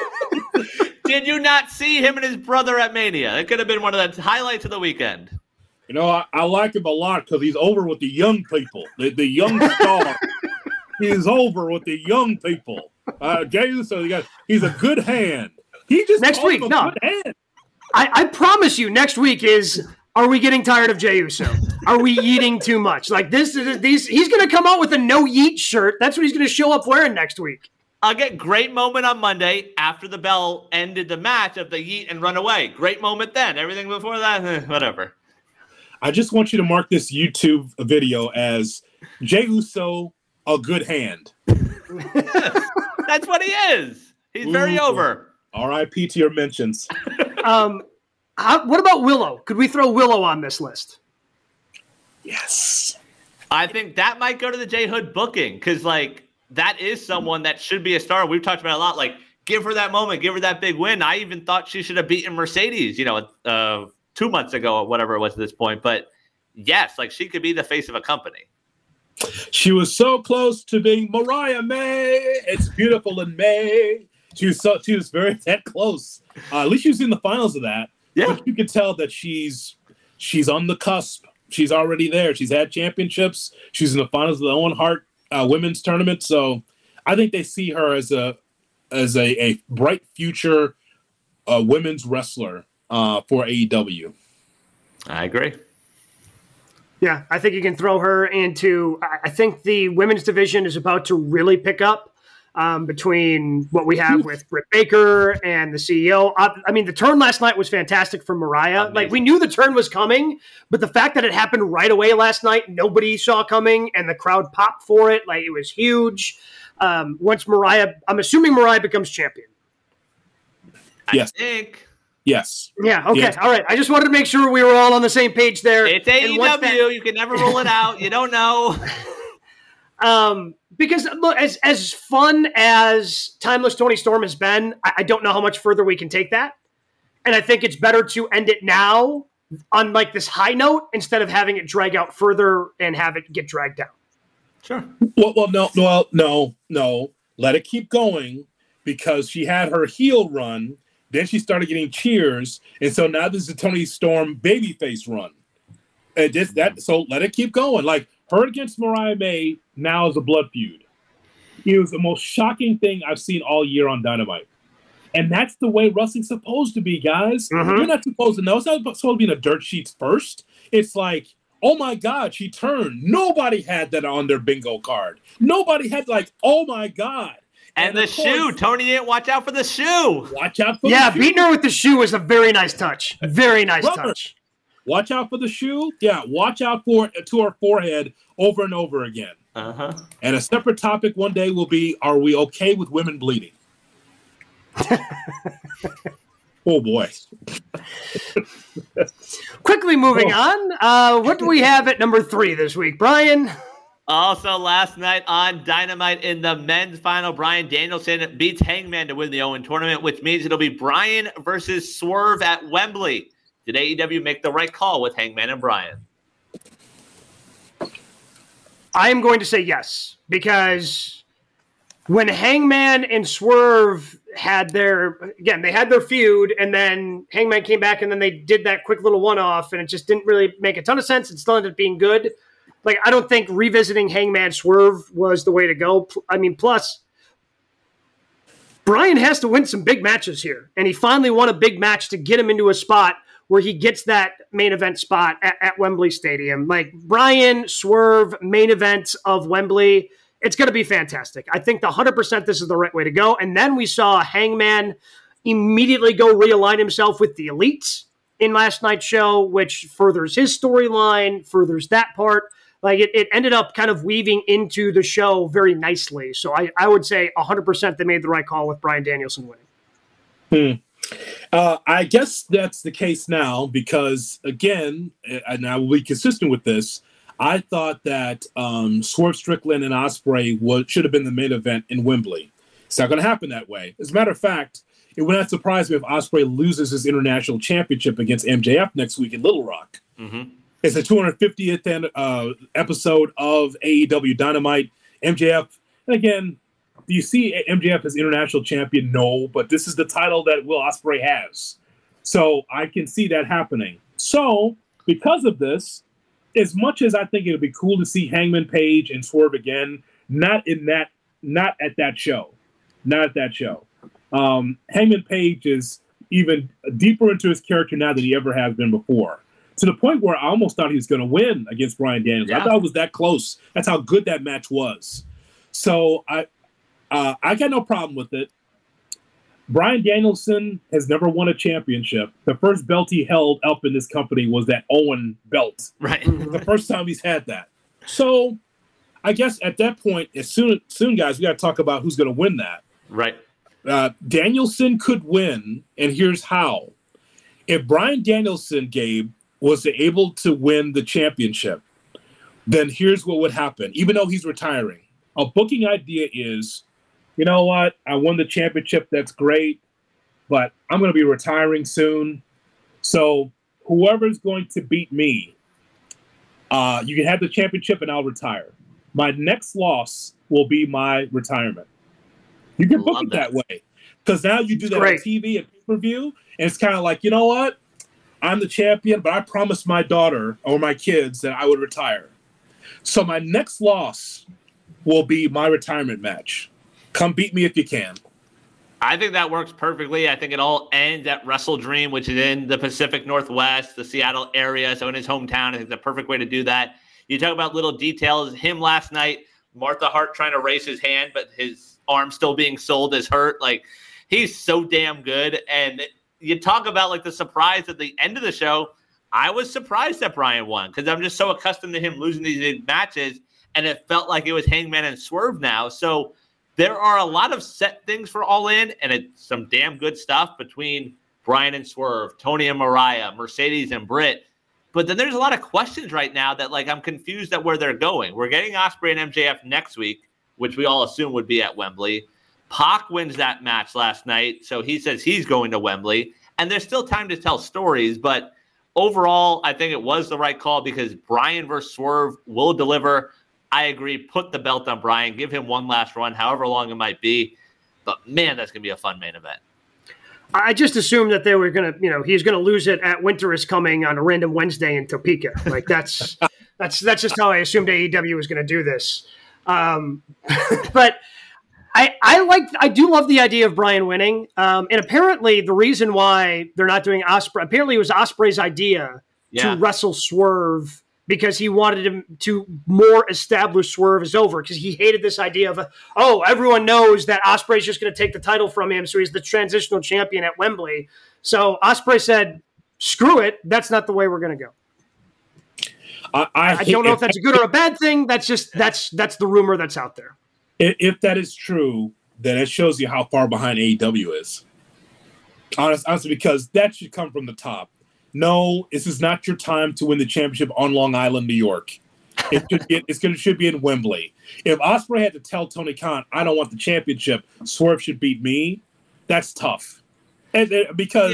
Did you not see him and his brother at Mania? It could have been one of the highlights of the weekend. You know, I like him a lot because he's over with the young people, the young star. He's over with the young people. Jey Uso, he's a good hand. He just Next week, good hand. I promise you, next week is, are we getting tired of Jey Uso? Are we eating too much? Like he's going to come out with a no yeet shirt. That's what he's going to show up wearing next week. I'll get great moment on Monday after the bell ended the match of the yeet and run away. Great moment then. Everything before that, whatever. I just want you to mark this YouTube video as Jey Uso, a good hand. That's what he is. He's very over. R.I.P. to your mentions. What about Willow? Could we throw Willow on this list? Yes. I think that might go to the J Hood booking because, that is someone that should be a star. We've talked about it a lot. Give her that moment. Give her that big win. I even thought she should have beaten Mercedes, 2 months ago or whatever it was at this point. But, yes, she could be the face of a company. She was so close to being Mariah May. It's beautiful in May. She was very that close. At least she was in the finals of that. Yeah. But you can tell that she's on the cusp. She's already there. She's had championships. She's in the finals of the Owen Hart women's tournament. So I think they see her as a bright future women's wrestler for AEW. I agree. Yeah, I think you can throw her into. I think the women's division is about to really pick up between what we have with Britt Baker and the CEO. I mean, the turn last night was fantastic for Mariah. Amazing. We knew the turn was coming, but the fact that it happened right away last night, nobody saw coming, and the crowd popped for it. It was huge. Once Mariah, I'm assuming Mariah becomes champion. Yes. I think. Yes. Yeah, okay, Yes. all right. I just wanted to make sure we were all on the same page there. It's And once AEW. You can never rule it out. You don't know. Because look, as fun as Timeless Tony Storm has been, I don't know how much further we can take that. And I think it's better to end it now on this high note instead of having it drag out further and have it get dragged down. Sure. No. Let it keep going because she had her heel run. Then she started getting cheers. And so now this is a Tony Storm babyface run. And so let it keep going. Her against Mariah May now is a blood feud. It was the most shocking thing I've seen all year on Dynamite. And that's the way wrestling's supposed to be, guys. Mm-hmm. You're not supposed to know. It's not supposed to be in the dirt sheets first. It's oh my God, she turned. Nobody had that on their bingo card. Nobody had oh my God. And the shoe. Tony didn't watch out for the shoe. Watch out for the shoe. beating her with the shoe was a very nice touch. Very nice touch. Watch out for the shoe. Yeah, watch out for it to her forehead over and over again. Uh-huh. And a separate topic one day will be, are we okay with women bleeding? Oh, boy. Quickly moving on. What do we have at number 3 this week, Brian? Also, last night on Dynamite in the men's final, Bryan Danielson beats Hangman to win the Owen tournament, which means it'll be Bryan versus Swerve at Wembley. Did AEW make the right call with Hangman and Bryan? I am going to say yes, because when Hangman and Swerve had their feud, and then Hangman came back, and then they did that quick little one-off, and it just didn't really make a ton of sense. It still ended up being good. I don't think revisiting Hangman Swerve was the way to go. I mean, plus, Bryan has to win some big matches here, and he finally won a big match to get him into a spot where he gets that main event spot at Wembley Stadium. Bryan, Swerve, main event of Wembley, it's going to be fantastic. I think 100% this is the right way to go. And then we saw Hangman immediately go realign himself with the Elite in last night's show, which furthers his storyline, furthers that part. It ended up kind of weaving into the show very nicely. So I would say 100% they made the right call with Bryan Danielson winning. I guess that's the case now because, again, and I will be consistent with this, I thought that Swerve Strickland and Ospreay should have been the main event in Wembley. It's not going to happen that way. As a matter of fact, it would not surprise me if Ospreay loses his international championship against MJF next week in Little Rock. Mm-hmm. It's the 250th episode of AEW Dynamite. MJF, and again, do you see MJF as international champion? No, but this is the title that Will Ospreay has. So I can see that happening. So because of this, as much as I think it would be cool to see Hangman Page and Swerve again, not at that show. Hangman Page is even deeper into his character now than he ever has been before. To the point where I almost thought he was going to win against Bryan Danielson. Yeah. I thought it was that close. That's how good that match was. So I got no problem with it. Bryan Danielson has never won a championship. The first belt he held up in this company was that Owen belt. Right. The first time he's had that. So I guess at that point, soon, guys, we got to talk about who's going to win that. Right. Danielson could win, and here's how. If Bryan Danielson, Gabe, was able to win the championship, then here's what would happen. Even though he's retiring, a booking idea is, you know what? I won the championship. That's great, but I'm going to be retiring soon. So whoever's going to beat me, you can have the championship and I'll retire. My next loss will be my retirement. You can book it that way. Because now you do that on TV and pay-per-view, and it's kind of like, you know what? I'm the champion, but I promised my daughter or my kids that I would retire. So my next loss will be my retirement match. Come beat me if you can. I think that works perfectly. I think it all ends at Wrestle Dream, which is in the Pacific Northwest, the Seattle area. So in his hometown, I think the perfect way to do that. You talk about little details. Him last night, Martha Hart trying to raise his hand, but his arm still being sold as hurt. Like, he's so damn good. And you talk about like the surprise at the end of the show. I was surprised that Bryan won because I'm just so accustomed to him losing these big matches, and it felt like it was Hangman and Swerve now. So there are a lot of set things for All In, and it's some damn good stuff between Bryan and Swerve, Tony and Mariah, Mercedes and Britt. But then there's a lot of questions right now that, like, I'm confused at where they're going. We're getting Ospreay and MJF next week, which we all assume would be at Wembley. Pac wins that match last night, so he says he's going to Wembley. And there's still time to tell stories, but overall, I think it was the right call because Bryan versus Swerve will deliver. I agree. Put the belt on Bryan. Give him one last run, however long it might be. But, man, that's going to be a fun main event. I just assumed that they were going to, he's going to lose it at Winter is Coming on a random Wednesday in Topeka. Like, that's just how I assumed AEW was going to do this. But I do love the idea of Bryan winning. And apparently the reason why they're not doing Ospreay, apparently it was Ospreay's idea to wrestle Swerve because he wanted him to more establish Swerve is over because he hated this idea of, everyone knows that Ospreay's just going to take the title from him, so he's the transitional champion at Wembley. So Ospreay said, screw it, that's not the way we're going to go. I don't know if that's a good or a bad thing. That's the rumor that's out there. If that is true, then it shows you how far behind AEW is. Honestly, because that should come from the top. No, this is not your time to win the championship on Long Island, New York. It should be in Wembley. If Ospreay had to tell Tony Khan, I don't want the championship, Swerve should beat me, that's tough. Because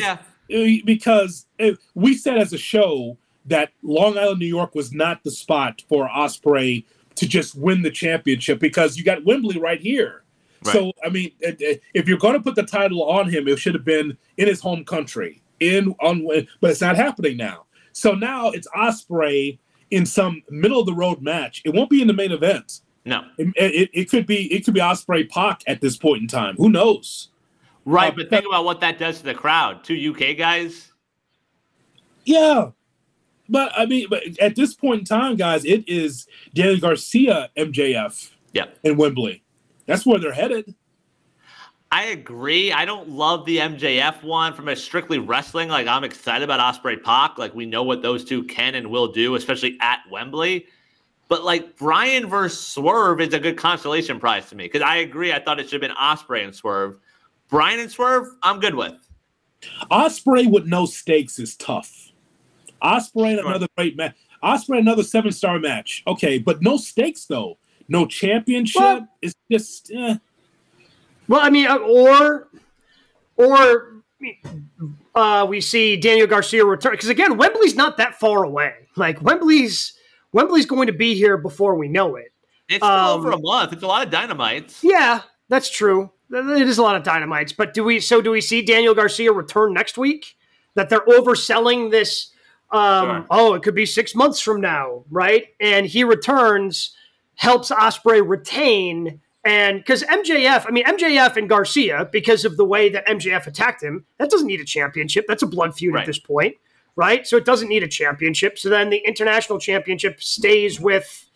we said as a show that Long Island, New York was not the spot for Ospreay to just win the championship because you got Wembley right here. Right. So, I mean, if you're going to put the title on him, it should have been in his home country. But it's not happening now. So now it's Ospreay in some middle of the road match. It won't be in the main event. No, it could be Ospreay Pac at this point in time. Who knows? Right, but think about what that does to the crowd. 2 UK guys. Yeah, but I mean, at this point in time, guys, it is Daniel Garcia, MJF, in Wembley. That's where they're headed. I agree. I don't love the MJF one from a strictly wrestling. Like, I'm excited about Ospreay Pac. Like, we know what those two can and will do, especially at Wembley. But, like, Bryan versus Swerve is a good consolation prize to me because I agree. I thought it should have been Ospreay and Swerve. Bryan and Swerve, I'm good with. Ospreay with no stakes is tough. Ospreay another great match. Ospreay another 7-star match. Okay, but no stakes, though. No championship. It's just... Well, I mean, or we see Daniel Garcia return, because again, Wembley's not that far away. Like Wembley's going to be here before we know it. It's still over a month. It's a lot of dynamites. Yeah, that's true. It is a lot of dynamites. But do we see Daniel Garcia return next week? That they're overselling this? Sure. Oh, it could be 6 months from now, right? And he returns, helps Ospreay retain. And because MJF and Garcia, because of the way that MJF attacked him, that doesn't need a championship. That's a blood feud at this point, right? So it doesn't need a championship. So then the international championship stays with,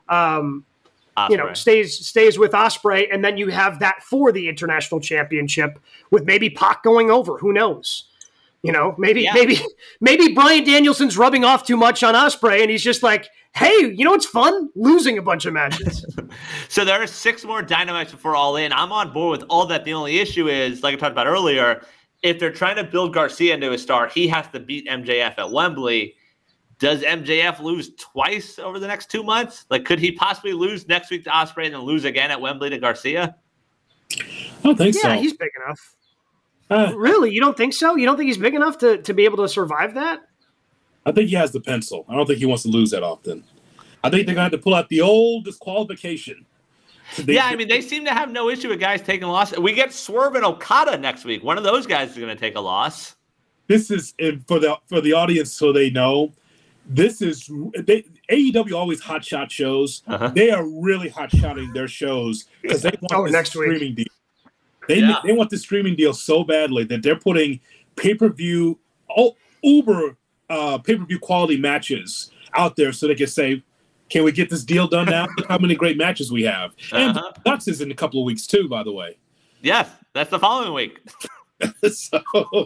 stays with Ospreay, and then you have that for the international championship with maybe Pac going over. Who knows? Maybe Bryan Danielson's rubbing off too much on Ospreay, and he's just like, hey, it's fun losing a bunch of matches. So there are 6 more Dynamites before All In. I'm on board with all that. The only issue is, like I talked about earlier, if they're trying to build Garcia into a star, he has to beat MJF at Wembley. Does MJF lose twice over the next 2 months? Like, could he possibly lose next week to Ospreay and then lose again at Wembley to Garcia? I don't think so. Yeah, he's big enough. Really? You don't think so? You don't think he's big enough to be able to survive that? I think he has the pencil. I don't think he wants to lose that often. I think they're going to have to pull out the old disqualification. They seem to have no issue with guys taking losses. We get Swerve and Okada next week. One of those guys is going to take a loss. This is for the audience, so they know. This is AEW always hotshot shows. Uh-huh. They are really hotshotting their shows because they want this streaming deal. They want the streaming deal so badly that they're putting pay-per-view, uber pay-per-view quality matches out there so they can say, can we get this deal done now? Look how many great matches we have. And Nuts is in a couple of weeks too, by the way. Yes, that's the following week. So,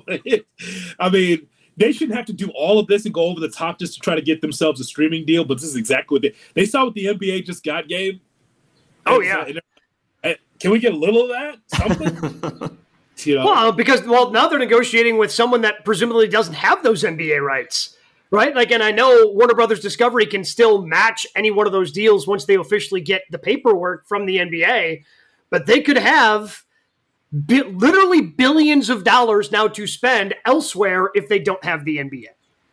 they shouldn't have to do all of this and go over the top just to try to get themselves a streaming deal, but this is exactly what they saw what the NBA just got, Gabe. Oh, yeah. Can we get a little of that? Something? Well, because now they're negotiating with someone that presumably doesn't have those NBA rights, right? Like, and I know Warner Brothers Discovery can still match any one of those deals once they officially get the paperwork from the NBA, but they could have literally billions of dollars now to spend elsewhere if they don't have the NBA.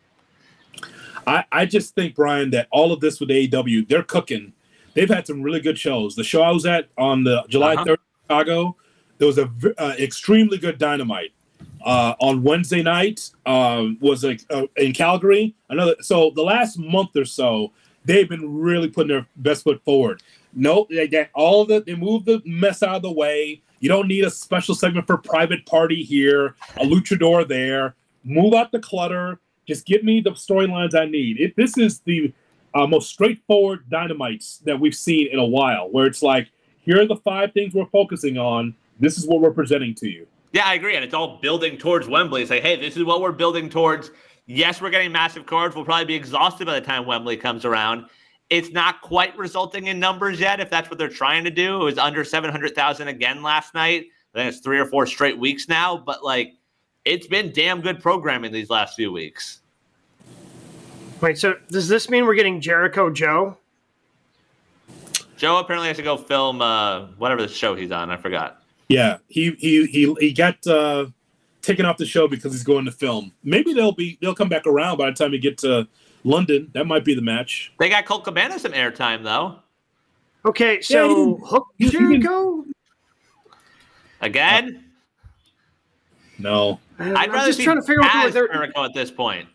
I just think, Brian, that all of this with AEW, they're cooking. They've had some really good shows. The show I was at on the July 3rd in Chicago, there was a extremely good Dynamite. On Wednesday night was in Calgary. So the last month or so, they've been really putting their best foot forward. They get all of it. They moved the mess out of the way. You don't need a special segment for Private Party here, a luchador there. Move out the clutter. Just give me the storylines I need. This is the most straightforward Dynamites that we've seen in a while, where it's like, here are the 5 things we're focusing on. This is what we're presenting to you. Yeah, I agree. And it's all building towards Wembley. It's like, hey, this is what we're building towards. Yes, we're getting massive cards. We'll probably be exhausted by the time Wembley comes around. It's not quite resulting in numbers yet, if that's what they're trying to do. It was under 700,000 again last night. I think it's 3 or 4 straight weeks now. But, it's been damn good programming these last few weeks. Wait, so does this mean we're getting Jericho Joe? Joe apparently has to go film whatever the show he's on. I forgot. Yeah, he got taken off the show because he's going to film. Maybe they'll come back around by the time we get to London. That might be the match. They got Colt Cabana some airtime though. Okay, so Hook Jericho again? No, I'd rather just trying to figure out Jericho at this point.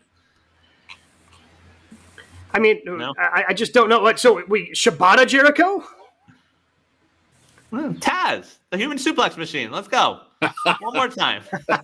I mean, no. I just don't know. Shibata Jericho? Taz, the human suplex machine. Let's go. One more time.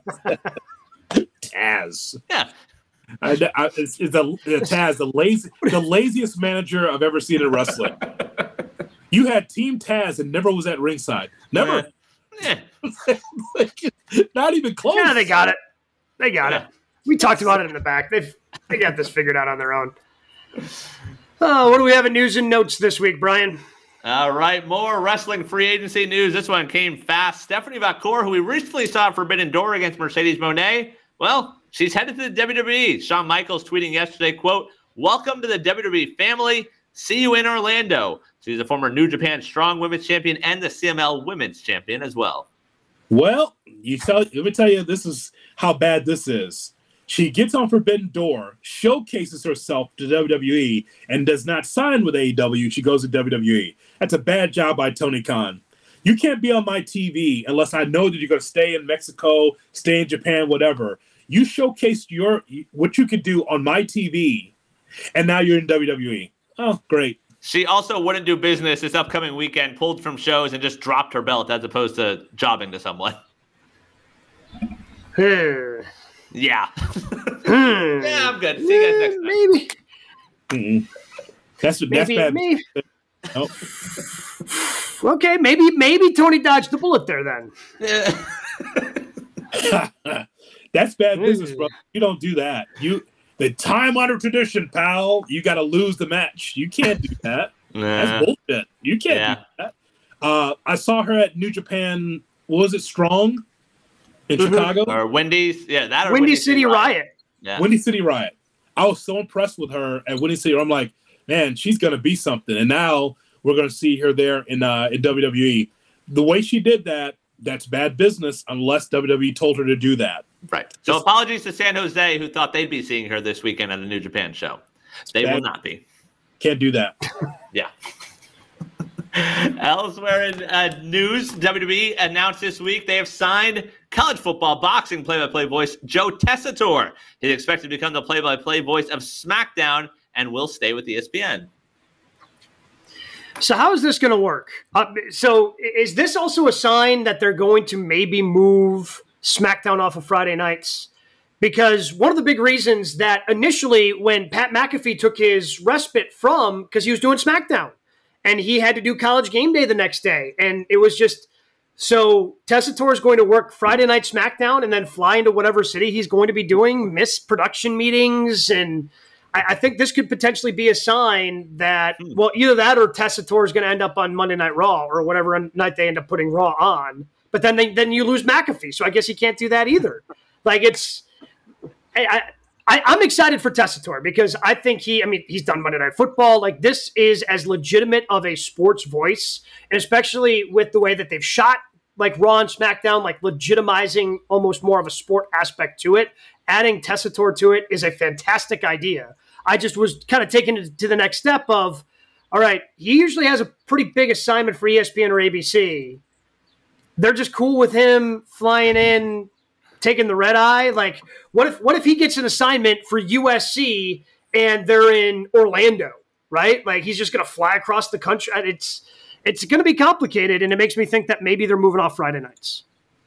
Taz. Yeah. It's Taz, the laziest manager I've ever seen in wrestling. You had Team Taz and never was at ringside. Never. Yeah. Not even close. Yeah, they got it. They got it. We talked about it in the back. They got this figured out on their own. What do we have in news and notes this week, Brian? All right, more wrestling free agency news. This one came fast. Stephanie Vacour, who we recently saw at Forbidden Door against Mercedes Moné, well, she's headed to the WWE. Shawn Michaels tweeting yesterday, quote, "Welcome to the WWE family. See you in Orlando." She's a former New Japan Strong Women's Champion and the CML Women's Champion as well. Well, let me tell you, this is how bad this is. She gets on Forbidden Door, showcases herself to WWE, and does not sign with AEW. She goes to WWE. That's a bad job by Tony Khan. You can't be on my TV unless I know that you're going to stay in Mexico, stay in Japan, whatever. You showcased what you could do on my TV, and now you're in WWE. Oh, great. She also wouldn't do business this upcoming weekend, pulled from shows, and just dropped her belt as opposed to jobbing to someone. Yeah. Yeah, I'm good. See you guys next time. Maybe. Mm-mm. That's bad. Maybe. Nope. Okay, maybe Tony dodged the bullet there then. That's bad business, bro. You don't do that. The time-honored tradition, pal. You got to lose the match. You can't do that. That's bullshit. You can't do that. I saw her at New Japan. What was it, Strong in Chicago? Or Wendy's. Yeah, that or Windy City Riot. Yeah. Windy City Riot. I was so impressed with her at Windy City. I'm like, man, she's going to be something. And now we're going to see her there in WWE. The way she did that, that's bad business unless WWE told her to do that. Right. So apologies to San Jose, who thought they'd be seeing her this weekend at the New Japan show. They will not be. Can't do that. Yeah. Elsewhere in news, WWE announced this week they have signed college football boxing play-by-play voice Joe Tessitore. He's expected to become the play-by-play voice of SmackDown and will stay with ESPN. So how is this going to work? So is this also a sign that they're going to maybe move SmackDown off of Friday nights? Because one of the big reasons that initially when Pat McAfee took his respite from, because he was doing SmackDown, and he had to do College Game Day the next day, and it was just, so Tessitore is going to work Friday night SmackDown and then fly into whatever city he's going to be doing, miss production meetings, and I think this could potentially be a sign that, well, either that or Tessitore is going to end up on Monday Night Raw or whatever night they end up putting Raw on. But then you lose McAfee, so I guess he can't do that either. Like I'm excited for Tessitore because I think he's done Monday Night Football. Like this is as legitimate of a sports voice, and especially with the way that they've shot like Raw and SmackDown, like legitimizing almost more of a sport aspect to it. Adding Tessitore to it is a fantastic idea. I just was kind of taking it to the next step of, all right, he usually has a pretty big assignment for ESPN or ABC. They're just cool with him flying in, taking the red eye. Like, what if he gets an assignment for USC and they're in Orlando, right? Like, he's just going to fly across the country. It's going to be complicated, and it makes me think that maybe they're moving off Friday nights.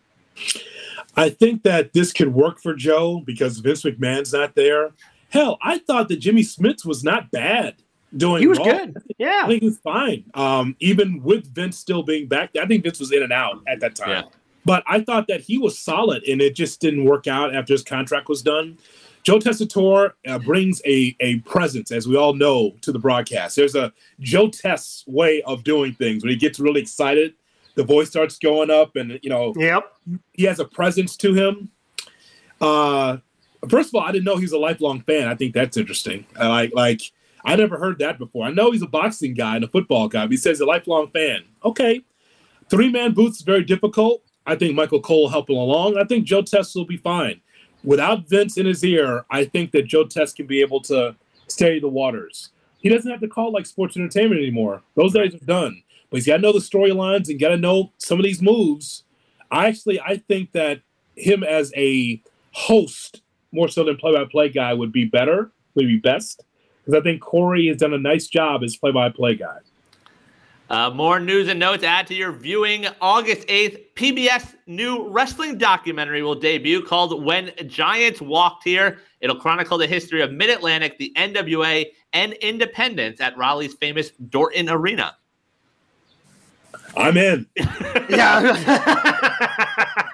I think that this could work for Joe because Vince McMahon's not there. Hell, I thought that Jimmy Smits was not bad doing He was Raw. good. Yeah. I think he was fine. Even with Vince still being back, I think Vince was in and out at that time. Yeah. But I thought that he was solid, and it just didn't work out after his contract was done. Joe Tessitore brings a presence, as we all know, to the broadcast. There's a Joe Tess way of doing things. When he gets really excited, the voice starts going up, and, Yep. he has a presence to him. First of all, I didn't know he's a lifelong fan. I think that's interesting. Like I never heard that before. I know he's a boxing guy and a football guy, but he says he's a lifelong fan. Okay. 3-man boots is very difficult. I think Michael Cole will help him along. I think Joe Tess will be fine. Without Vince in his ear, I think that Joe Tess can be able to steady the waters. He doesn't have to call like sports entertainment anymore. Those days are done. But he's got to know the storylines and got to know some of these moves. I think that him as a host, more so than play-by-play guy, would be best. Because I think Corey has done a nice job as play-by-play guy. More news and notes add to your viewing. August 8th, PBS new wrestling documentary will debut called When Giants Walked Here. It'll chronicle the history of Mid-Atlantic, the NWA, and independence at Raleigh's famous Dorton Arena. I'm in. Yeah.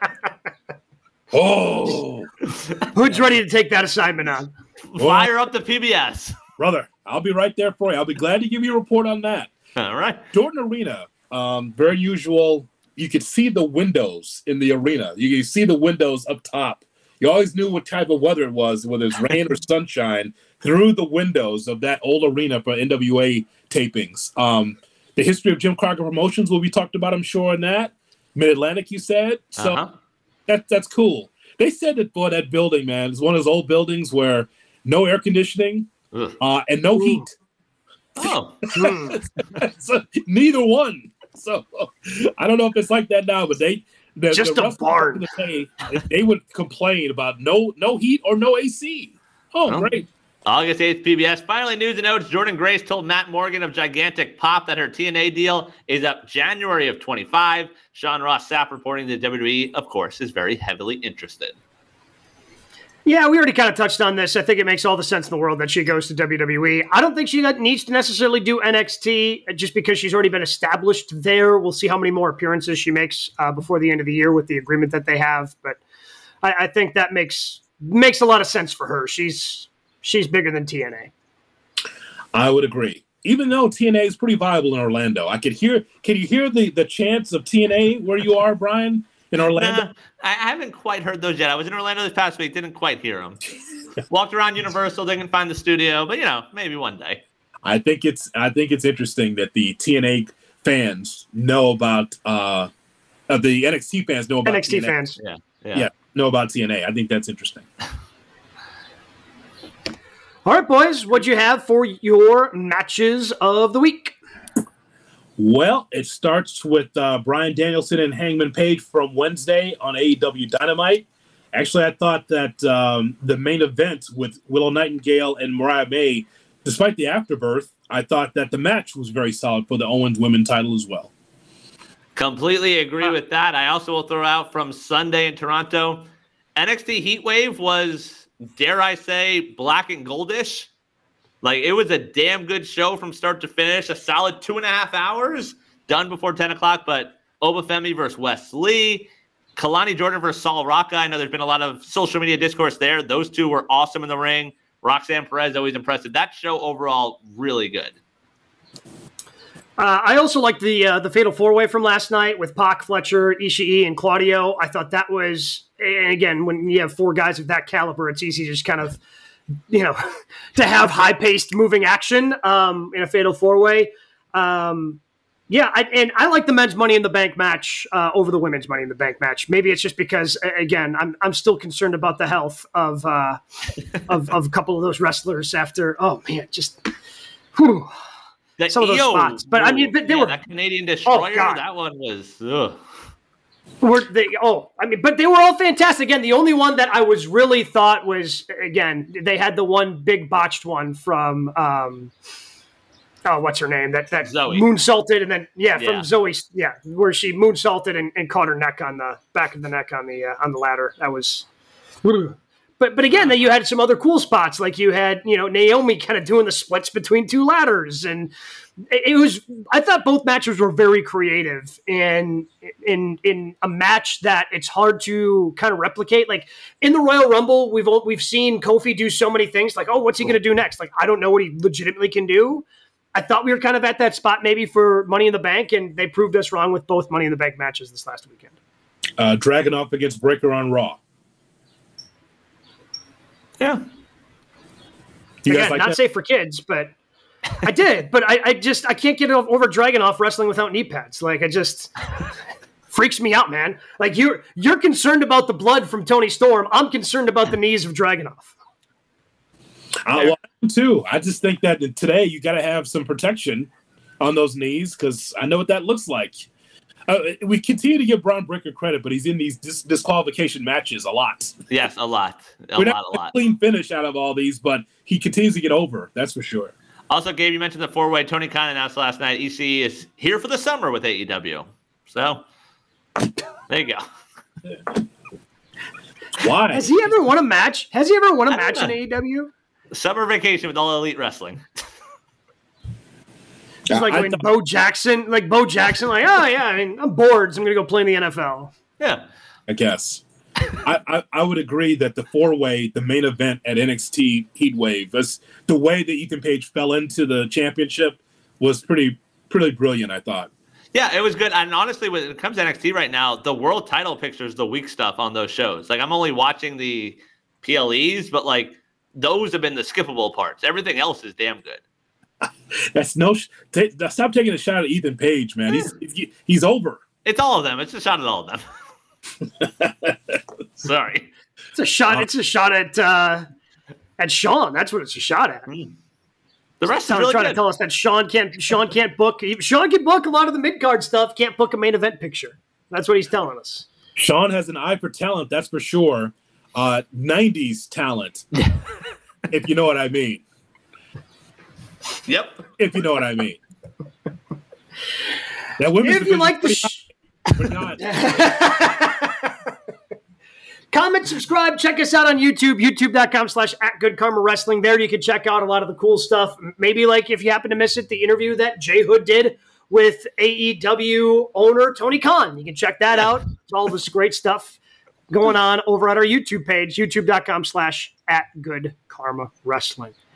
Oh. Who's ready to take that assignment on? Fire up the PBS. Brother, I'll be right there for you. I'll be glad to give you a report on that. All right. Dorton Arena, very usual. You could see the windows in the arena. You could see the windows up top. You always knew what type of weather it was, whether it's rain or sunshine, through the windows of that old arena for NWA tapings. The history of Jim Crockett Promotions will be talked about, I'm sure, in that. Mid-Atlantic, you said? So that's cool. They said that, boy, that building, man, is one of those old buildings where no air conditioning and no heat. Oh. So, neither one. So I don't know if it's like that now, but just a barn. They would complain about no heat or no AC. Oh, great. August 8th, PBS. Finally, news and notes. Jordan Grace told Matt Morgan of Gigantic Pop that her TNA deal is up January of 25. Sean Ross Sapp reporting that WWE, of course, is very heavily interested. Yeah, we already kind of touched on this. I think it makes all the sense in the world that she goes to WWE. I don't think she needs to necessarily do NXT just because she's already been established there. We'll see how many more appearances she makes before the end of the year with the agreement that they have. But I think that makes a lot of sense for her. She's bigger than TNA. I would agree. Even though TNA is pretty viable in Orlando. Can you hear the chants of TNA where you are, Brian? In Orlando? Nah, I haven't quite heard those yet. I was in Orlando this past week, didn't quite hear them. Walked around Universal, didn't find the studio, but maybe one day. I think it's interesting that the TNA fans know about the NXT fans know about NXT TNA. Fans. Yeah, know about TNA. I think that's interesting. All right, boys, what'd you have for your matches of the week? Well, it starts with Bryan Danielson and Hangman Page from Wednesday on AEW Dynamite. Actually, I thought that the main event with Willow Nightingale and Mariah May, despite the afterbirth, I thought that the match was very solid for the Owens Women's title as well. Completely agree with that. I also will throw out from Sunday in Toronto, NXT Heatwave was, dare I say, black and goldish. Like, it was a damn good show from start to finish, a solid 2.5 hours done before 10 o'clock, but Obafemi versus Wes Lee, Kalani Jordan versus Saul Rocca. I know there's been a lot of social media discourse there. Those two were awesome in the ring. Roxanne Perez, always impressive. That show overall, really good. I also liked the Fatal 4-Way from last night with Pac, Fletcher, Ishii, and Claudio. I thought that was, and again, when you have four guys of that caliber, it's easy to just kind of, to have high-paced moving action in a Fatal 4-Way. I like the men's Money in the Bank match over the women's Money in the Bank match. Maybe it's just because, again, I'm still concerned about the health of a couple of those wrestlers after. Oh man, just some of those spots. But I mean, they were that Canadian Destroyer. That one was. Ugh. But they were all fantastic. Again, the only one that I was really thought was, again, they had the one big botched one from. What's her name? That Zoe moonsaulted and then from Zoe, where she moonsaulted and caught her neck on the back of the neck on the ladder. That was, but again, then you had some other cool spots, like you had Naomi kind of doing the splits between two ladders, and it was. I thought both matches were very creative and in a match that it's hard to kind of replicate. Like in the Royal Rumble, we've seen Kofi do so many things. Like, oh, what's he going to do next? Like, I don't know what he legitimately can do. I thought we were kind of at that spot maybe for Money in the Bank, and they proved us wrong with both Money in the Bank matches this last weekend. Dragunov against Breakker on Raw. Yeah. Again, not safe for kids, but I did. But I can't get over Dragunov wrestling without knee pads. Like, it just freaks me out, man. Like, you're concerned about the blood from Tony Storm. I'm concerned about the knees of Dragunov. Well, I am too. I just think that today you got to have some protection on those knees because I know what that looks like. We continue to give Bron Breakker credit, but he's in these disqualification matches a lot. Yes, a lot. A lot. Clean finish out of all these, but he continues to get over. That's for sure. Also, Gabe, you mentioned the 4-Way. Tony Khan announced last night EC is here for the summer with AEW. So, there you go. Why? Has he ever won a match? Has he ever won a match in AEW? Summer vacation with All Elite Wrestling. Just like when Bo Jackson, oh yeah, I mean, I'm bored, so I'm going to go play in the NFL. Yeah. I guess. I would agree that the 4-Way, the main event at NXT Heatwave, the way that Ethan Page fell into the championship was pretty brilliant, I thought. Yeah, it was good. And honestly, when it comes to NXT right now, the world title picture is the weak stuff on those shows. Like, I'm only watching the PLEs, but like, those have been the skippable parts. Everything else is damn good. That's stop taking a shot at Ethan Page, man. He's over. It's all of them. It's a shot at all of them. Sorry. It's a shot. It's a shot at Sean. That's what it's a shot at. The rest is really trying good. to tell us that Sean can't book. Sean can book a lot of the mid card stuff. Can't book a main event picture. That's what he's telling us. Sean has an eye for talent, that's for sure. 90s talent, if you know what I mean. Yep. If you know what I mean. Now, women's If you like the but not. comment, subscribe, check us out on YouTube, youtube.com/@GoodKarmaWrestling. There you can check out a lot of the cool stuff. Maybe like if you happen to miss it, the interview that Jay Hood did with AEW owner Tony Khan. You can check that out. It's all this great stuff going on over at our YouTube page, youtube.com/@GoodKarmaWrestling.